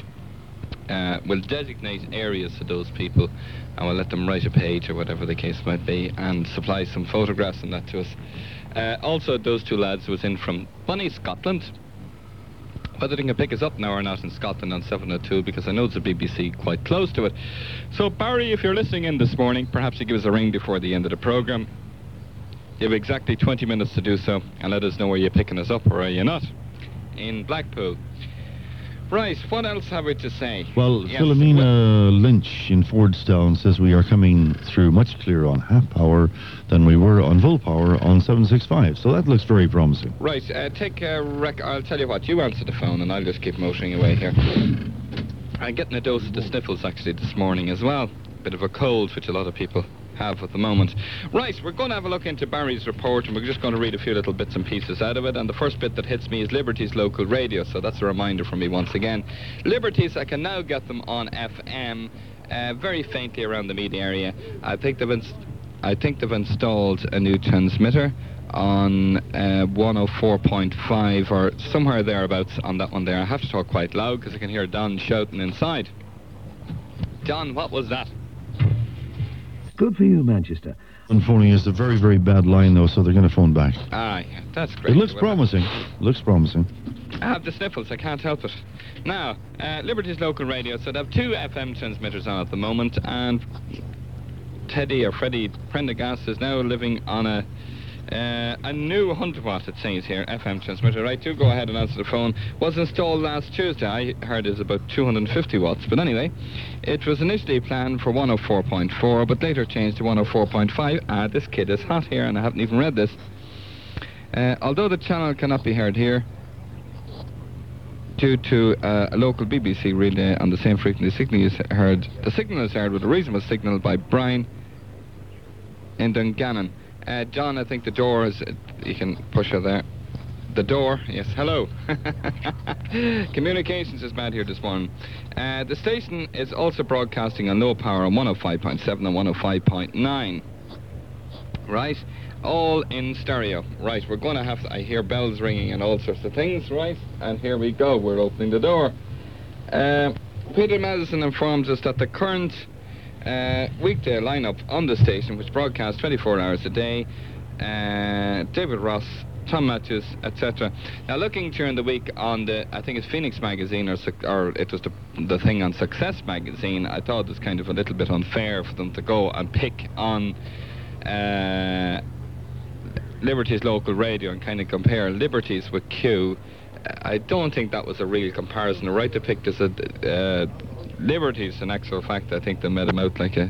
F: we'll designate areas to those people, and we'll let them write a page or whatever the case might be, and supply some photographs and that to us. Also, those two lads was in from Bunny, Scotland. Whether they can pick us up now or not in Scotland on 702, because I know it's a BBC quite close to it. So, Barry, if you're listening in this morning, perhaps you give us a ring before the end of the programme. You have exactly 20 minutes to do so, and let us know where you're picking us up or are you not. In Blackpool. Right, what else have we to say?
A: Well,
F: Yes,
A: Philomena Lynch in Fordstown says we are coming through much clearer on half power than we were on full power on 765. So that looks very promising.
F: Right, take a I'll tell you what, you answer the phone and I'll just keep motoring away here. I'm getting a dose of the sniffles actually this morning as well. Bit of a cold, which a lot of people have at the moment. Right, we're going to have a look into Barry's report and we're just going to read a few little bits and pieces out of it, and the first bit that hits me is Liberty's local radio, so that's a reminder for me once again. Liberty's, I can now get them on FM, very faintly around the Meath area. I think they've installed a new transmitter on 104.5 or somewhere thereabouts on that one there. I have to talk quite loud because I can hear Don shouting inside. Don, what was that?
G: Good for you, Manchester.
A: And phoning is a very, very bad line, though, so they're going to phone back.
F: Ah, yeah, that's great.
A: It looks promising. Looks promising.
F: I have the sniffles, I can't help it. Now, Liberty's local radio, so they have 2 FM transmitters on at the moment, and Teddy or Freddie Prendergast is now living on a new 100 watt, it says here, FM transmitter. Right, do go ahead and answer the phone. Was installed last Tuesday. I heard it's about 250 watts, but anyway, it was initially planned for 104.4, but later changed to 104.5. This kid is hot here, and I haven't even read this. Although the channel cannot be heard here, due to a local BBC relay on the same frequency, the signal is heard with a reasonable signal by Brian in Dungannon. John, I think the door is... You can push her there. The door, yes, hello. Communications is bad here this morning. The station is also broadcasting on low power on 105.7 and 105.9. Right? All in stereo. Right, we're going to have to... I hear bells ringing and all sorts of things, right? And here we go, we're opening the door. Peter Madison informs us that the current... weekday lineup on the station, which broadcasts 24 hours a day, David Ross, Tom Matthews, etc. Now, looking during the week on the, I think it's Phoenix magazine, or it was the thing on Success magazine, I thought it was kind of a little bit unfair for them to go and pick on Liberty's local radio and kind of compare Liberty's with Q. I don't think that was a real comparison. The right to pick this Liberty's, in actual fact, I think they made him out like a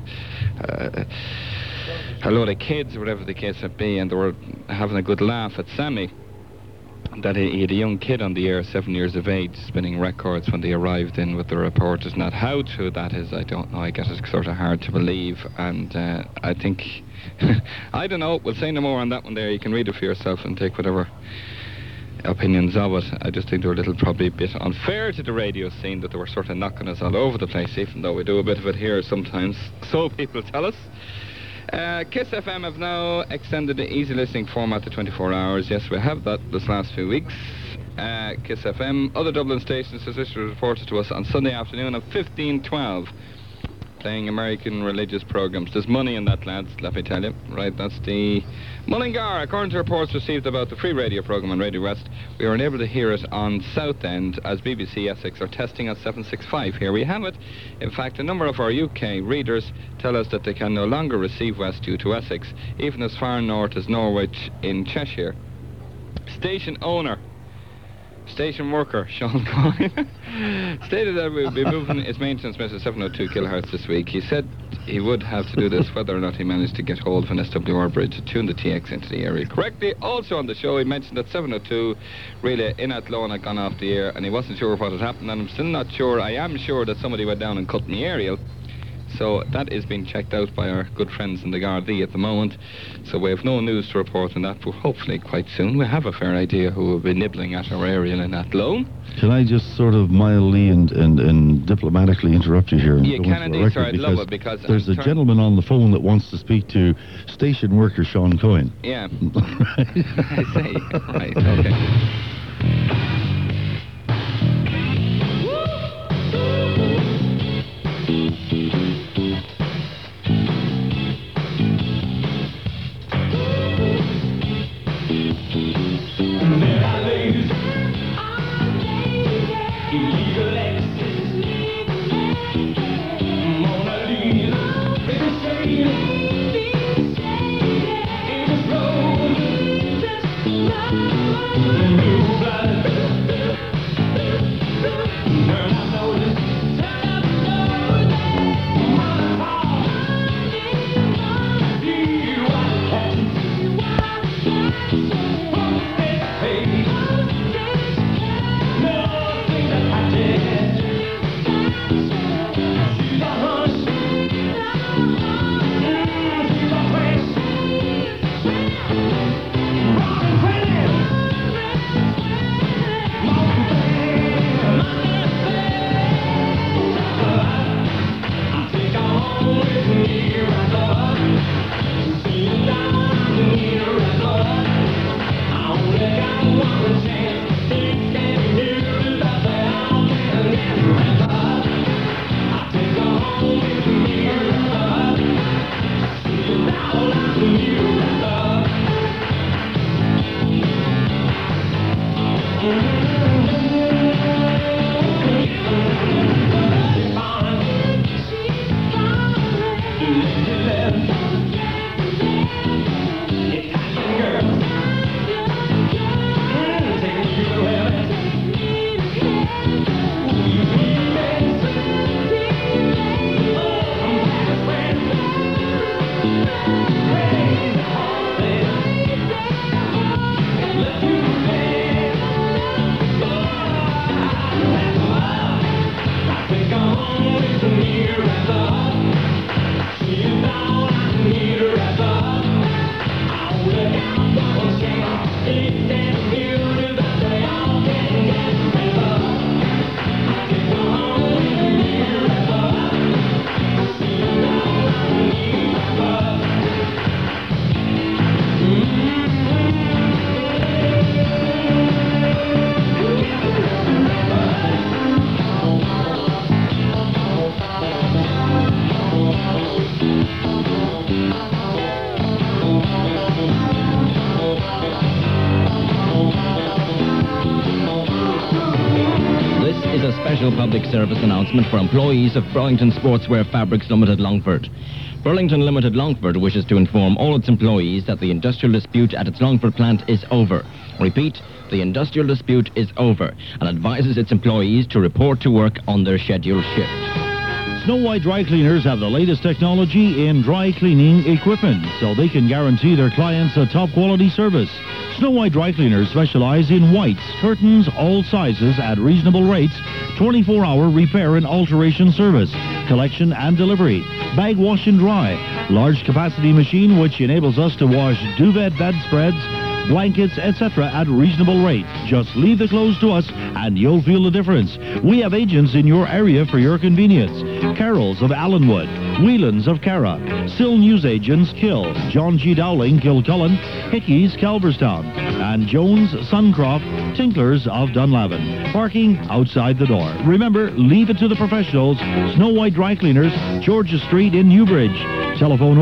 F: load of kids, or whatever the case might be, and they were having a good laugh at Sammy, that he had a young kid on the air, 7 years of age, spinning records when they arrived in with the reporters. Not how true that is, I don't know. I guess it's sort of hard to believe, and I think, I don't know, we'll say no more on that one there. You can read it for yourself and take whatever opinions of it. I just think they were a little probably a bit unfair to the radio scene, that they were sort of knocking us all over the place, even though we do a bit of it here sometimes, so people tell us. Kiss FM have now extended the easy listening format to 24 hours. Yes, we have that this last few weeks. Kiss FM, other Dublin stations, as this was reported to us on Sunday afternoon of 15:12, playing American religious programs. There's money in that, lads, let me tell you. Right, that's the Mullingar. According to reports received about the free radio program on Radio West, we were unable to hear it on Southend as BBC Essex are testing on 765. Here we have it. In fact, a number of our UK readers tell us that they can no longer receive West due to Essex, even as far north as Norwich in Cheshire. Station owner, station worker Sean Coyne stated that we would be moving his main transmitter 702 kHz this week. He said he would have to do this whether or not he managed to get hold of an SWR bridge to tune the TX into the area correctly. Also on the show, he mentioned that 702 relay in Athlone had gone off the air, and he wasn't sure what had happened, and I'm still not sure. I am sure that somebody went down and cut in the aerial. So that is being checked out by our good friends in the Gardaí at the moment. So we have no news to report on that, but hopefully quite soon we have a fair idea who will be nibbling at our aerial in Athlone.
A: Can I just sort of mildly and diplomatically interrupt you here?
F: You can indeed, sir. I'd love it, because
A: there's a gentleman on the phone that wants to speak to station worker Sean Coyne.
F: Yeah. I see. Right, okay.
E: New
B: Special public service announcement for employees of Burlington Sportswear Fabrics Limited, Longford. Burlington Limited Longford wishes to inform all its employees that the industrial dispute at its Longford plant is over. Repeat, the industrial dispute is over, and advises its employees to report to work on their scheduled shift.
A: Snow White Dry Cleaners have the latest technology in dry cleaning equipment, so they can guarantee their clients a top-quality service. Snow White Dry Cleaners specialize in whites, curtains, all sizes at reasonable rates, 24-hour repair and alteration service, collection and delivery, bag wash and dry, large capacity machine which enables us to wash duvet bedspreads, blankets, etc. at reasonable rate. Just leave the clothes to us and you'll feel the difference. We have agents in your area for your convenience. Carroll's of Allenwood, Whelans of Cara, Sill Newsagents, Kill, John G. Dowling, Kilcullen, Hickey's, Calverstown, and Jones, Suncroft, Tinklers of Dunlavin. Parking outside the door. Remember, leave it to the professionals. Snow White Dry Cleaners, Georgia Street in Newbridge. Telephone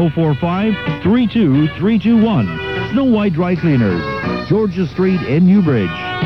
A: 045-32321. Snow White Dry Cleaners, Georgia Street in Newbridge.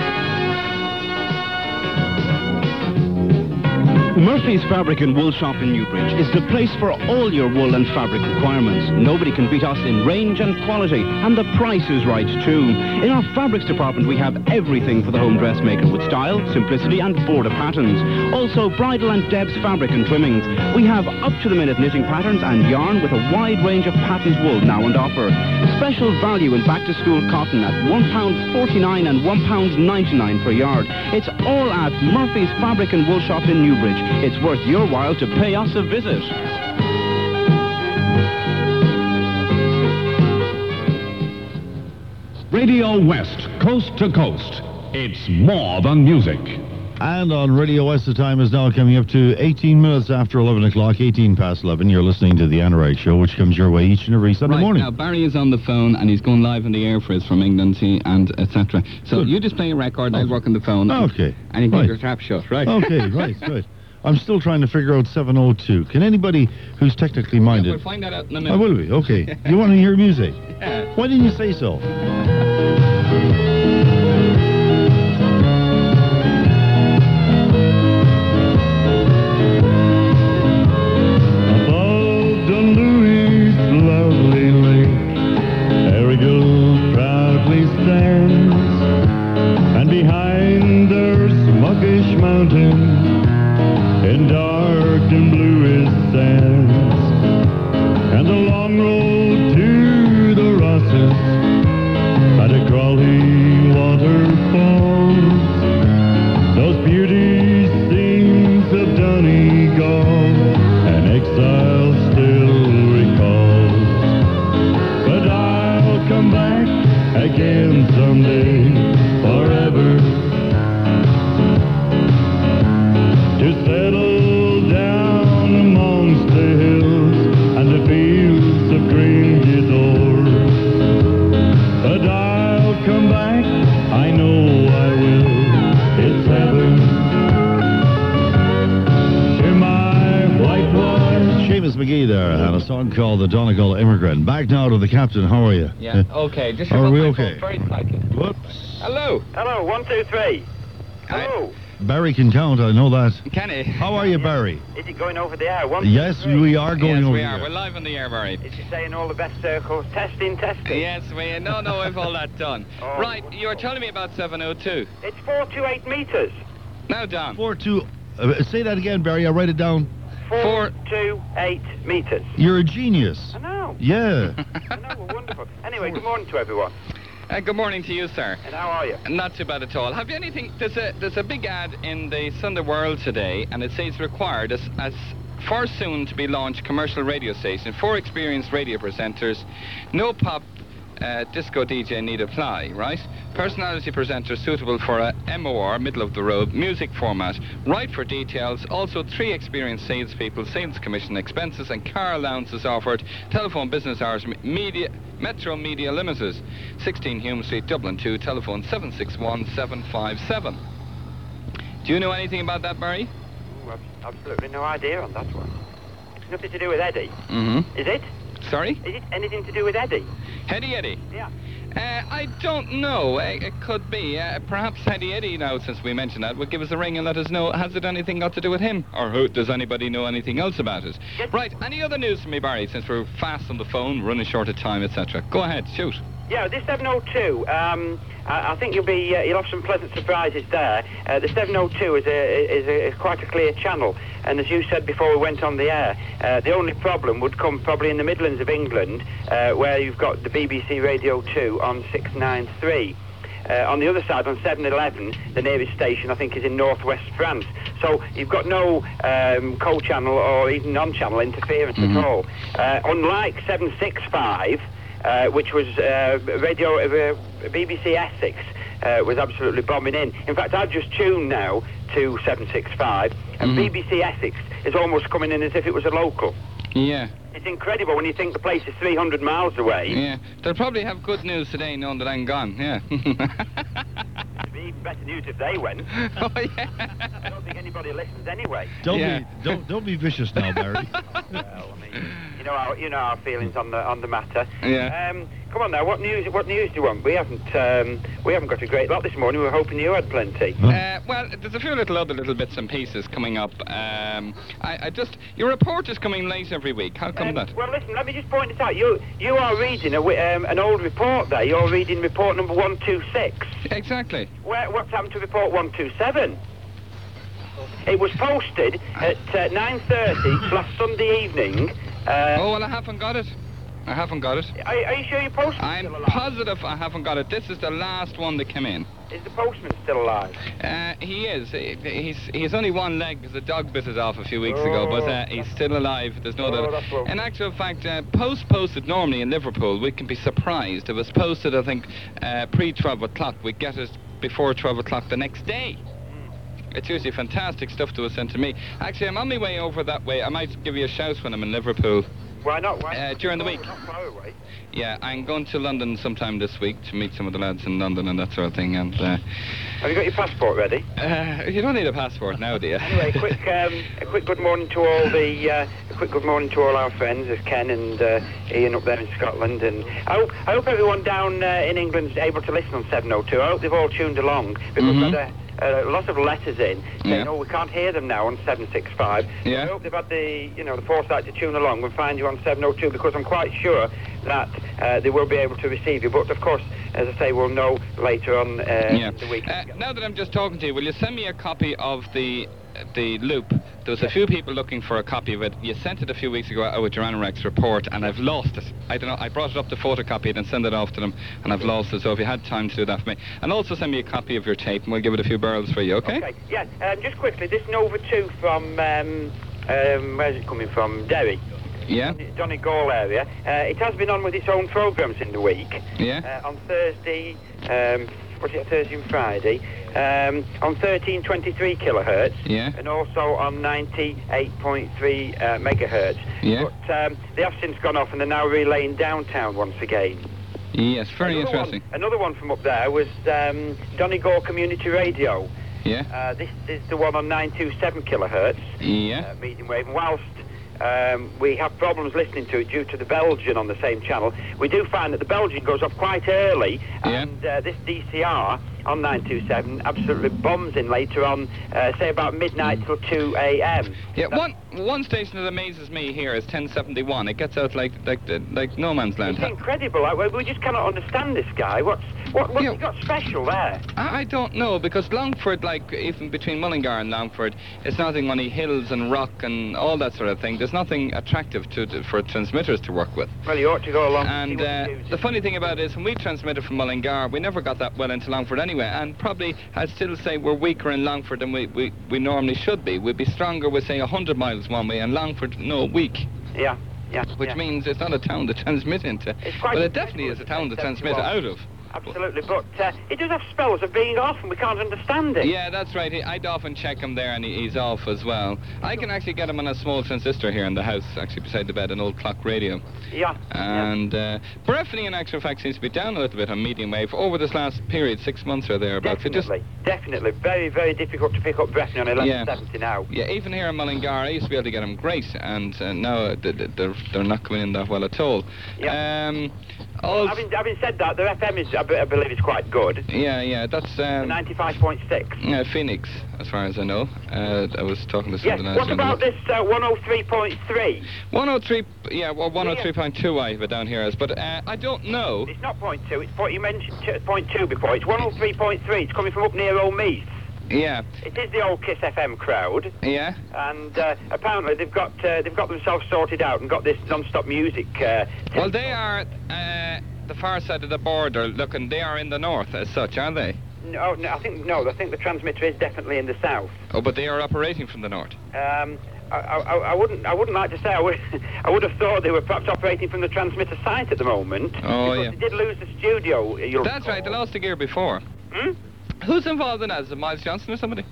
J: Murphy's Fabric and Wool Shop in Newbridge is the place for all your wool and fabric requirements. Nobody can beat us in range and quality, and the price is right too. In our fabrics department we have everything for the home dressmaker with style, simplicity and border patterns. Also Bridal and Deb's fabric and trimmings. We have up-to-the-minute knitting patterns and yarn with a wide range of patterned wool now on offer. Special value in back-to-school cotton at £1.49 and £1.99 per yard. It's all at Murphy's Fabric and Wool Shop in Newbridge. It's worth your while to pay us a visit.
D: Radio West, coast to coast. It's more than music.
A: And on Radio West, the time is now coming up to 18 minutes after 11 o'clock, 18 past 11. You're listening to The Anna Wright Show, which comes your way each and every Sunday morning.
F: Now, Barry is on the phone, and he's going live on the air for us from England, and etc. So you just play a record, and I'll work on the phone.
A: Okay.
F: And you keep your trap shut, right?
A: Okay, right. I'm still trying to figure out 702. Can anybody who's technically minded...
F: Yeah, we'll find that out in a minute.
A: I will be, okay. You want to hear music?
F: Yeah.
A: Why didn't you say so? Called The Donegal Immigrant. Back now to the captain. How are you?
F: Yeah, okay. Just
A: are we okay?
F: Very slightly.
A: Whoops.
F: Hello.
K: Hello, 1, 2, 3. Hello.
A: Barry can count, I know that.
F: Can he?
A: How are you, Barry?
K: Is it going over the air? 1, 2,
A: yes,
K: 3.
A: we are going over the air.
F: Yes, we are. We're live on the air, Barry.
K: Is he saying all the best circles? Testing.
F: Yes, we... No, we've all that done.
K: Oh,
F: right, you were telling me about 702.
K: It's 428 meters.
F: Now, Don.
A: 428... say that again, Barry. I'll write it down.
K: 428 meters.
A: You're a genius.
K: I know.
A: Yeah.
K: I know, we're wonderful. Anyway, good morning to everyone.
F: Good morning to you, sir.
K: And how are you?
F: Not too bad at all. Have you anything... There's a big ad in the Sunday World today, and it says required as for soon to be launched commercial radio station for experienced radio presenters, no pop disco DJ need apply, right? Personality presenter suitable for a MOR, middle of the road, music format. Right for details. Also 3 experienced salespeople, sales commission expenses and car allowances offered. Telephone business hours, Metro Media Limited. 16 Hume Street, Dublin 2, telephone 761-757. Do you know anything about that, Barry?
K: Ooh, I've absolutely no idea on that one. It's nothing to do with Eddie.
F: Mm-hmm.
K: Is it?
F: Sorry?
K: Is it anything to do with Eddie?
F: Eddie?
K: Yeah.
F: I don't know. It could be. Perhaps Eddie now, since we mentioned that, would give us a ring and let us know, has it anything got to do with him? Or does anybody know anything else about it?
K: Yes.
F: Right, any other news from me, Barry, since we're fast on the phone, running short of time, etc. Go ahead, shoot.
K: Yeah, this 702, I think you'll have some pleasant surprises there. The 702 is quite a clear channel, and as you said before we went on the air, the only problem would come probably in the Midlands of England, where you've got the BBC Radio 2 on 693. On the other side, on 711, the nearest station, I think, is in northwest France. So you've got no co-channel or even non-channel interference at all. Unlike 765, which was BBC Essex, was absolutely bombing in. In fact, I've just tuned now to 765, and BBC Essex is almost coming in as if it was a local.
F: Yeah.
K: It's incredible when you think the place is 300 miles away.
F: Yeah. They'll probably have good news today knowing that I'm gone, yeah.
K: It'd be even better news if they went.
F: Oh, yeah.
K: I don't think anybody listens anyway.
A: Don't be vicious now, Barry.
K: Well, I mean, you know our feelings on the matter.
F: Yeah.
K: Come on now, what news do you want? We haven't got a great lot this morning. We were hoping you had plenty.
F: Well, there's a few little bits and pieces coming up. Your report is coming late every week. How come that?
K: Well, listen, let me just point it out. You are reading an old report there. You're reading report number 126.
F: Exactly.
K: What's happened to report 127? It was posted at 9:30 last Sunday evening.
F: Oh, well, I haven't got it. Are
K: you sure your postman's
F: I'm
K: still alive?
F: positive I haven't got it. This is the last one that came in.
K: Is the postman still alive?
F: He is. He's only one leg because the dog bit it off a few weeks ago, but he's still alive. There's no doubt. In actual fact, posted normally in Liverpool, we can be surprised. It was posted, I think, pre-12 o'clock. We get it before 12 o'clock the next day. It's usually fantastic stuff that was sent to me. Actually, I'm on my way over that way. I might give you a shout when I'm in Liverpool.
K: Why not?
F: During the week.
K: Not far away.
F: Yeah, I'm going to London sometime this week to meet some of the lads in London and that sort of thing. And
K: have you got your passport ready?
F: You don't need a passport now, do you?
K: Anyway, a quick good morning to all our friends, there's Ken and Ian up there in Scotland, and I hope everyone down in England's able to listen on 702. I hope they've all tuned along because we've had a lot of letters in saying, we can't hear them now on 765.
F: Yeah.
K: I hope they've had the foresight to tune along and find you on 702 because I'm quite sure that they will be able to receive you. But of course, as I say, we'll know later on in the week.
F: Now that I'm just talking to you, will you send me a copy of the loop? There was a few people looking for a copy of it. You sent it a few weeks ago with your Anorex report, and I've lost it. I don't know. I brought it up to photocopy it and send it off to them, and I've lost it. So if you had time to do that for me, and also send me a copy of your tape, and we'll give it a few barrels for you. Okay?
K: Okay. Yeah. Just quickly, this Nova 2 from where's it coming from? Derry.
F: Yeah.
K: Donegal area. It has been on with its own programmes in the week.
F: Yeah.
K: On Thursday. Thursday and Friday, on 1323 kilohertz, and also on 98.3 megahertz.
F: Yeah.
K: But they have since gone off and they're now relaying downtown once again.
F: Yes, very interesting.
K: Another one from up there was Donegal Community Radio.
F: Yeah.
K: This is the one on 927 kilohertz.
F: Yeah.
K: Medium wave. And whilst we have problems listening to it due to the Belgian on the same channel, we do find that the Belgian goes off quite early, and this DCR on 927 absolutely bombs in later on, say about midnight till 2 a.m.
F: Yeah, one station that amazes me here is 1071. It gets out like no man's land.
K: It's incredible. We just cannot understand this guy. What's he got special there?
F: I don't know, because Longford, like even between Mullingar and Longford, it's nothing on hills and rock and all that sort of thing. There's nothing attractive for transmitters to work with.
K: Well, you ought to go along.
F: And the funny thing about it is, when we transmitted from Mullingar, we never got that well into Longford anyway. And probably, I'd still say we're weaker in Longford than we normally should be. We'd be stronger with, say, 100 miles one way, and Longford, no, weak.
K: Yeah.
F: which means it's not a town to transmit into.
K: It's quite
F: but it definitely is a town to transmit out of.
K: Absolutely, but it does have spells of being off and we can't understand it.
F: Yeah, that's right. I'd often check him there and he's off as well. I can actually get him on a small transistor here in the house, actually beside the bed, an old clock radio.
K: Yeah.
F: And Breifne, in actual fact, seems to be down a little bit on medium wave over this last period, 6 months or thereabouts.
K: Definitely. Very, very difficult to pick up Breifne on 1170 now.
F: Yeah, even here in Mullingar, I used to be able to get them great, and now they're not coming in that well at all.
K: Yeah. Having said that, the FM is, I believe, is quite good.
F: Yeah, that's
K: 95.6.
F: Yeah, Phoenix, as far as I know. I was talking to somebody.
K: Yes. What about this 103.3?
F: 103. Yeah, well, 103.2 I have it down here as, but I don't know.
K: It's not 0.2. It's you mentioned 0.2 before. It's 103.3. It's coming from up near Old Meath.
F: Yeah.
K: It is the old Kiss FM crowd.
F: Yeah.
K: And apparently they've got themselves sorted out and got this non-stop music.
F: Well, they are the far side of the border. Looking, they are in the north as such, aren't they?
K: No. I think the transmitter is definitely in the south.
F: Oh, but they are operating from the north.
K: I wouldn't like to say. I would have thought they were perhaps operating from the transmitter site at the moment.
F: Oh,
K: because they did lose the studio.
F: That's right. They lost the gear before. Who's involved in that? Is it Miles Johnson or somebody?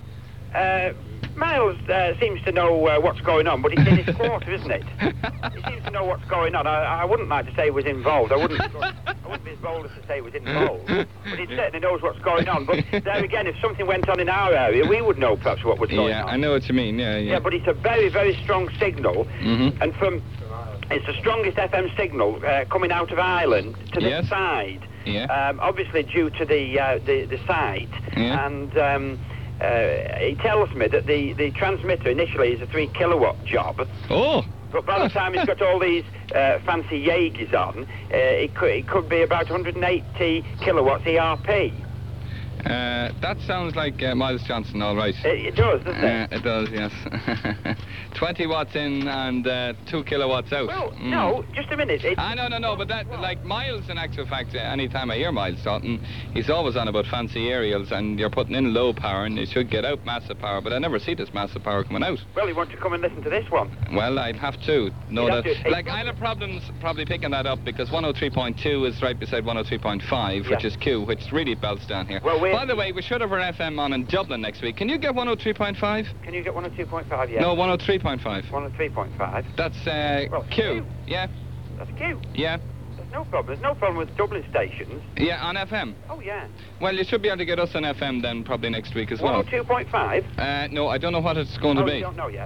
K: Miles seems to know what's going on, but it's in his quarter, isn't it? He seems to know what's going on. I wouldn't like to say he was involved. I wouldn't be as bold as to say he was involved. But he certainly knows what's going on. But there again, if something went on in our area, we would know perhaps what was going on.
F: Yeah, I know what you mean. Yeah.
K: Yeah, but it's a very, very strong signal. And it's the strongest FM signal coming out of Ireland to the side.
F: Yeah.
K: Obviously due to the site.
F: Yeah.
K: And he tells me that the transmitter initially is a 3 kilowatt job.
F: Oh!
K: But by the time he's got all these fancy Jaegers on, it could be about 180 kilowatts ERP.
F: That sounds like Miles Johnson, all right.
K: It does, doesn't it?
F: It does, yes. 20 watts in and 2 kilowatts out.
K: Well, no, just a minute.
F: No, but that, like Miles, in actual fact, any time I hear Miles talking, he's always on about fancy aerials, and you're putting in low power, and you should get out massive power, but I never see this massive power coming out.
K: Well, you want to come and listen to this one?
F: Well, I'd have to know that. Like, I'll have problems probably picking that up, because 103.2 is right beside 103.5, which is Q, which really belts down here.
K: Well,
F: by the way, we should have our FM on in Dublin next week. Can you get 103.5?
K: Can you get 102.5, yeah?
F: No, 103.5.
K: 103.5.
F: That's Q. Yeah.
K: That's Q.
F: Yeah.
K: There's no problem. There's no problem with Dublin stations.
F: Yeah, on FM.
K: Oh, yeah.
F: Well, you should be able to get us on FM then probably next week as well.
K: 102.5?
F: No, I don't know what it's going to be.
K: You don't know yet.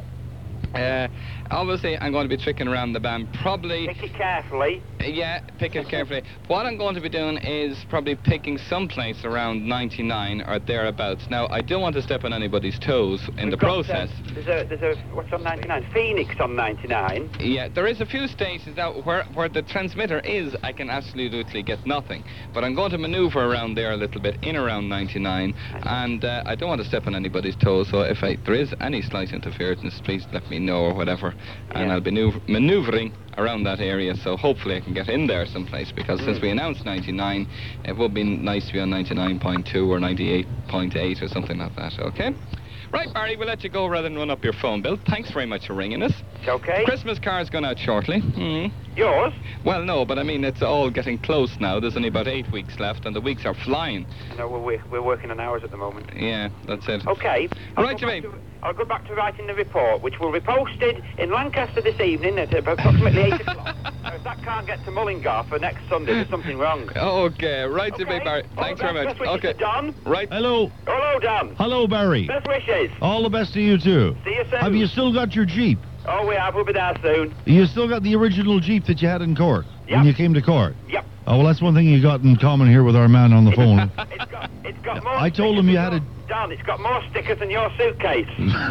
F: Obviously, I'm going to be tricking around the band. Probably...
K: Pick it carefully.
F: Yeah, pick it carefully. What I'm going to be doing is probably picking someplace around 99 or thereabouts. Now, I don't want to step on anybody's toes in the process.
K: There's a... What's on 99? Phoenix on 99.
F: Yeah, there is a few stations now where the transmitter is, I can absolutely get nothing. But I'm going to maneuver around there a little bit, in around 99. And I don't want to step on anybody's toes, so if there is any slight interference, please let me know or whatever. And I'll be maneuvering around that area, so hopefully I can get in there someplace, because since we announced 99, it would be nice to be on 99.2 or 98.8 or something like that, okay? Right, Barry, we'll let you go rather than run up your phone bill. Thanks very much for ringing us.
K: It's okay.
F: Christmas card's going out shortly.
K: Yours?
F: Well, no, but I mean, it's all getting close now. There's only about 8 weeks left, and the weeks are flying.
K: No, we're working on hours at the moment.
F: Yeah, that's it.
K: Okay. I'll go back to writing the report, which will be posted in Lancaster this evening at approximately 8 o'clock. If that can't get to Mullingar for next Sunday, there's something wrong.
F: Okay, right to me, Barry. Thanks very much.
K: Okay. Don.
F: Right.
A: Hello.
K: Hello, Don.
A: Hello, Barry.
K: Best wishes.
A: All the best to you, too.
K: See you soon.
A: Have you still got your Jeep?
K: Oh, we have. We'll be there soon.
A: You still got the original Jeep that you had in Cork?
K: Yep.
A: When you came to Cork?
K: Yep.
A: Oh, well, that's one thing you got in common here with our man on the phone.
K: It's got more.
A: I told him you had a...
K: Don, it's got more stickers than your suitcase.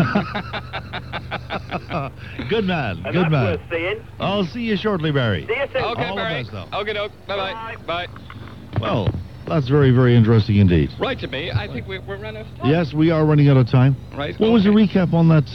A: Good man.
K: And
A: good
K: that's
A: man.
K: worth seeing.
A: I'll see you shortly, Barry.
K: See you soon.
F: Okay,
A: All
F: Barry.
A: the best,
F: Okay, doke. Bye-bye. Bye.
A: Well, that's very, very interesting indeed.
F: Right to me. I think we're running out of time.
A: Yes, we are running out of time.
F: Right.
A: What was the recap on that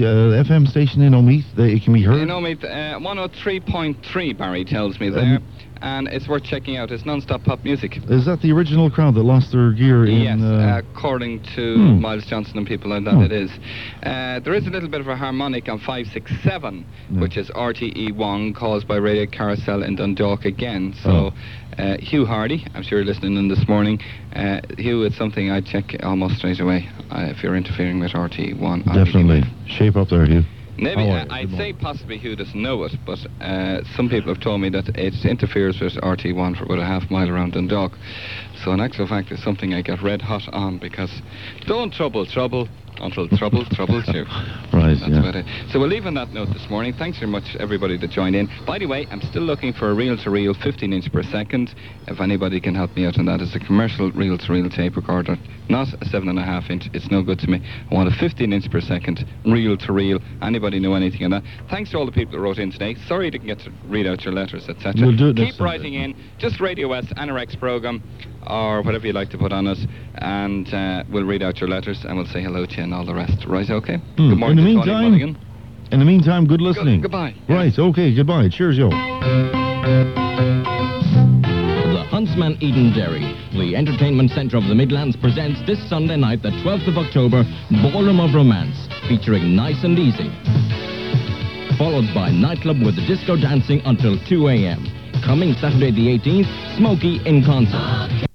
A: FM station in Omeath? It can be heard?
F: In Omeath, 103.3, Barry tells me there. and it's worth checking out. It's non-stop pop music.
A: Is that the original crowd that lost their gear in...
F: Yes, according to Miles Johnson and people like that, it is. There is a little bit of a harmonic on 567, which is RTE1, caused by Radio Carousel in Dundalk again. So, Hugh Hardy, I'm sure you're listening in this morning. Hugh, it's something I'd check almost straight away if you're interfering with RTE1.
A: Definitely. Shape up there, Hugh.
F: Maybe, I'd say possibly Hugh doesn't know it, but some people have told me that it interferes with RT1 for about a half mile around Dundalk. So in actual fact, it's something I get red hot on, because don't trouble until trouble troubles you.
A: Right,
F: That's about it. So we'll leave on that note this morning. Thanks very much, everybody that joined in. By the way, I'm still looking for a reel-to-reel 15-inch per second. If anybody can help me out on that, it's a commercial reel-to-reel tape recorder, not a 7.5-inch. It's no good to me. I want a 15-inch per second reel-to-reel. Anybody know anything on that? Thanks to all the people that wrote in today. Sorry I didn't get to read out your letters, etc.
A: We'll do it
F: Keep writing in. Just Radio West Anorex programme, or whatever you like to put on us, and we'll read out your letters and we'll say hello to you and all the rest. Right, okay? Good morning.
A: In the meantime, good listening.
F: Goodbye.
A: Right, okay, goodbye. Cheers, yo.
B: The Huntsman Eden Dairy, the entertainment centre of the Midlands, presents this Sunday night, the 12th of October, Ballroom of Romance, featuring Nice and Easy. Followed by nightclub with disco dancing until 2 a.m. Coming Saturday the 18th, Smokey in concert.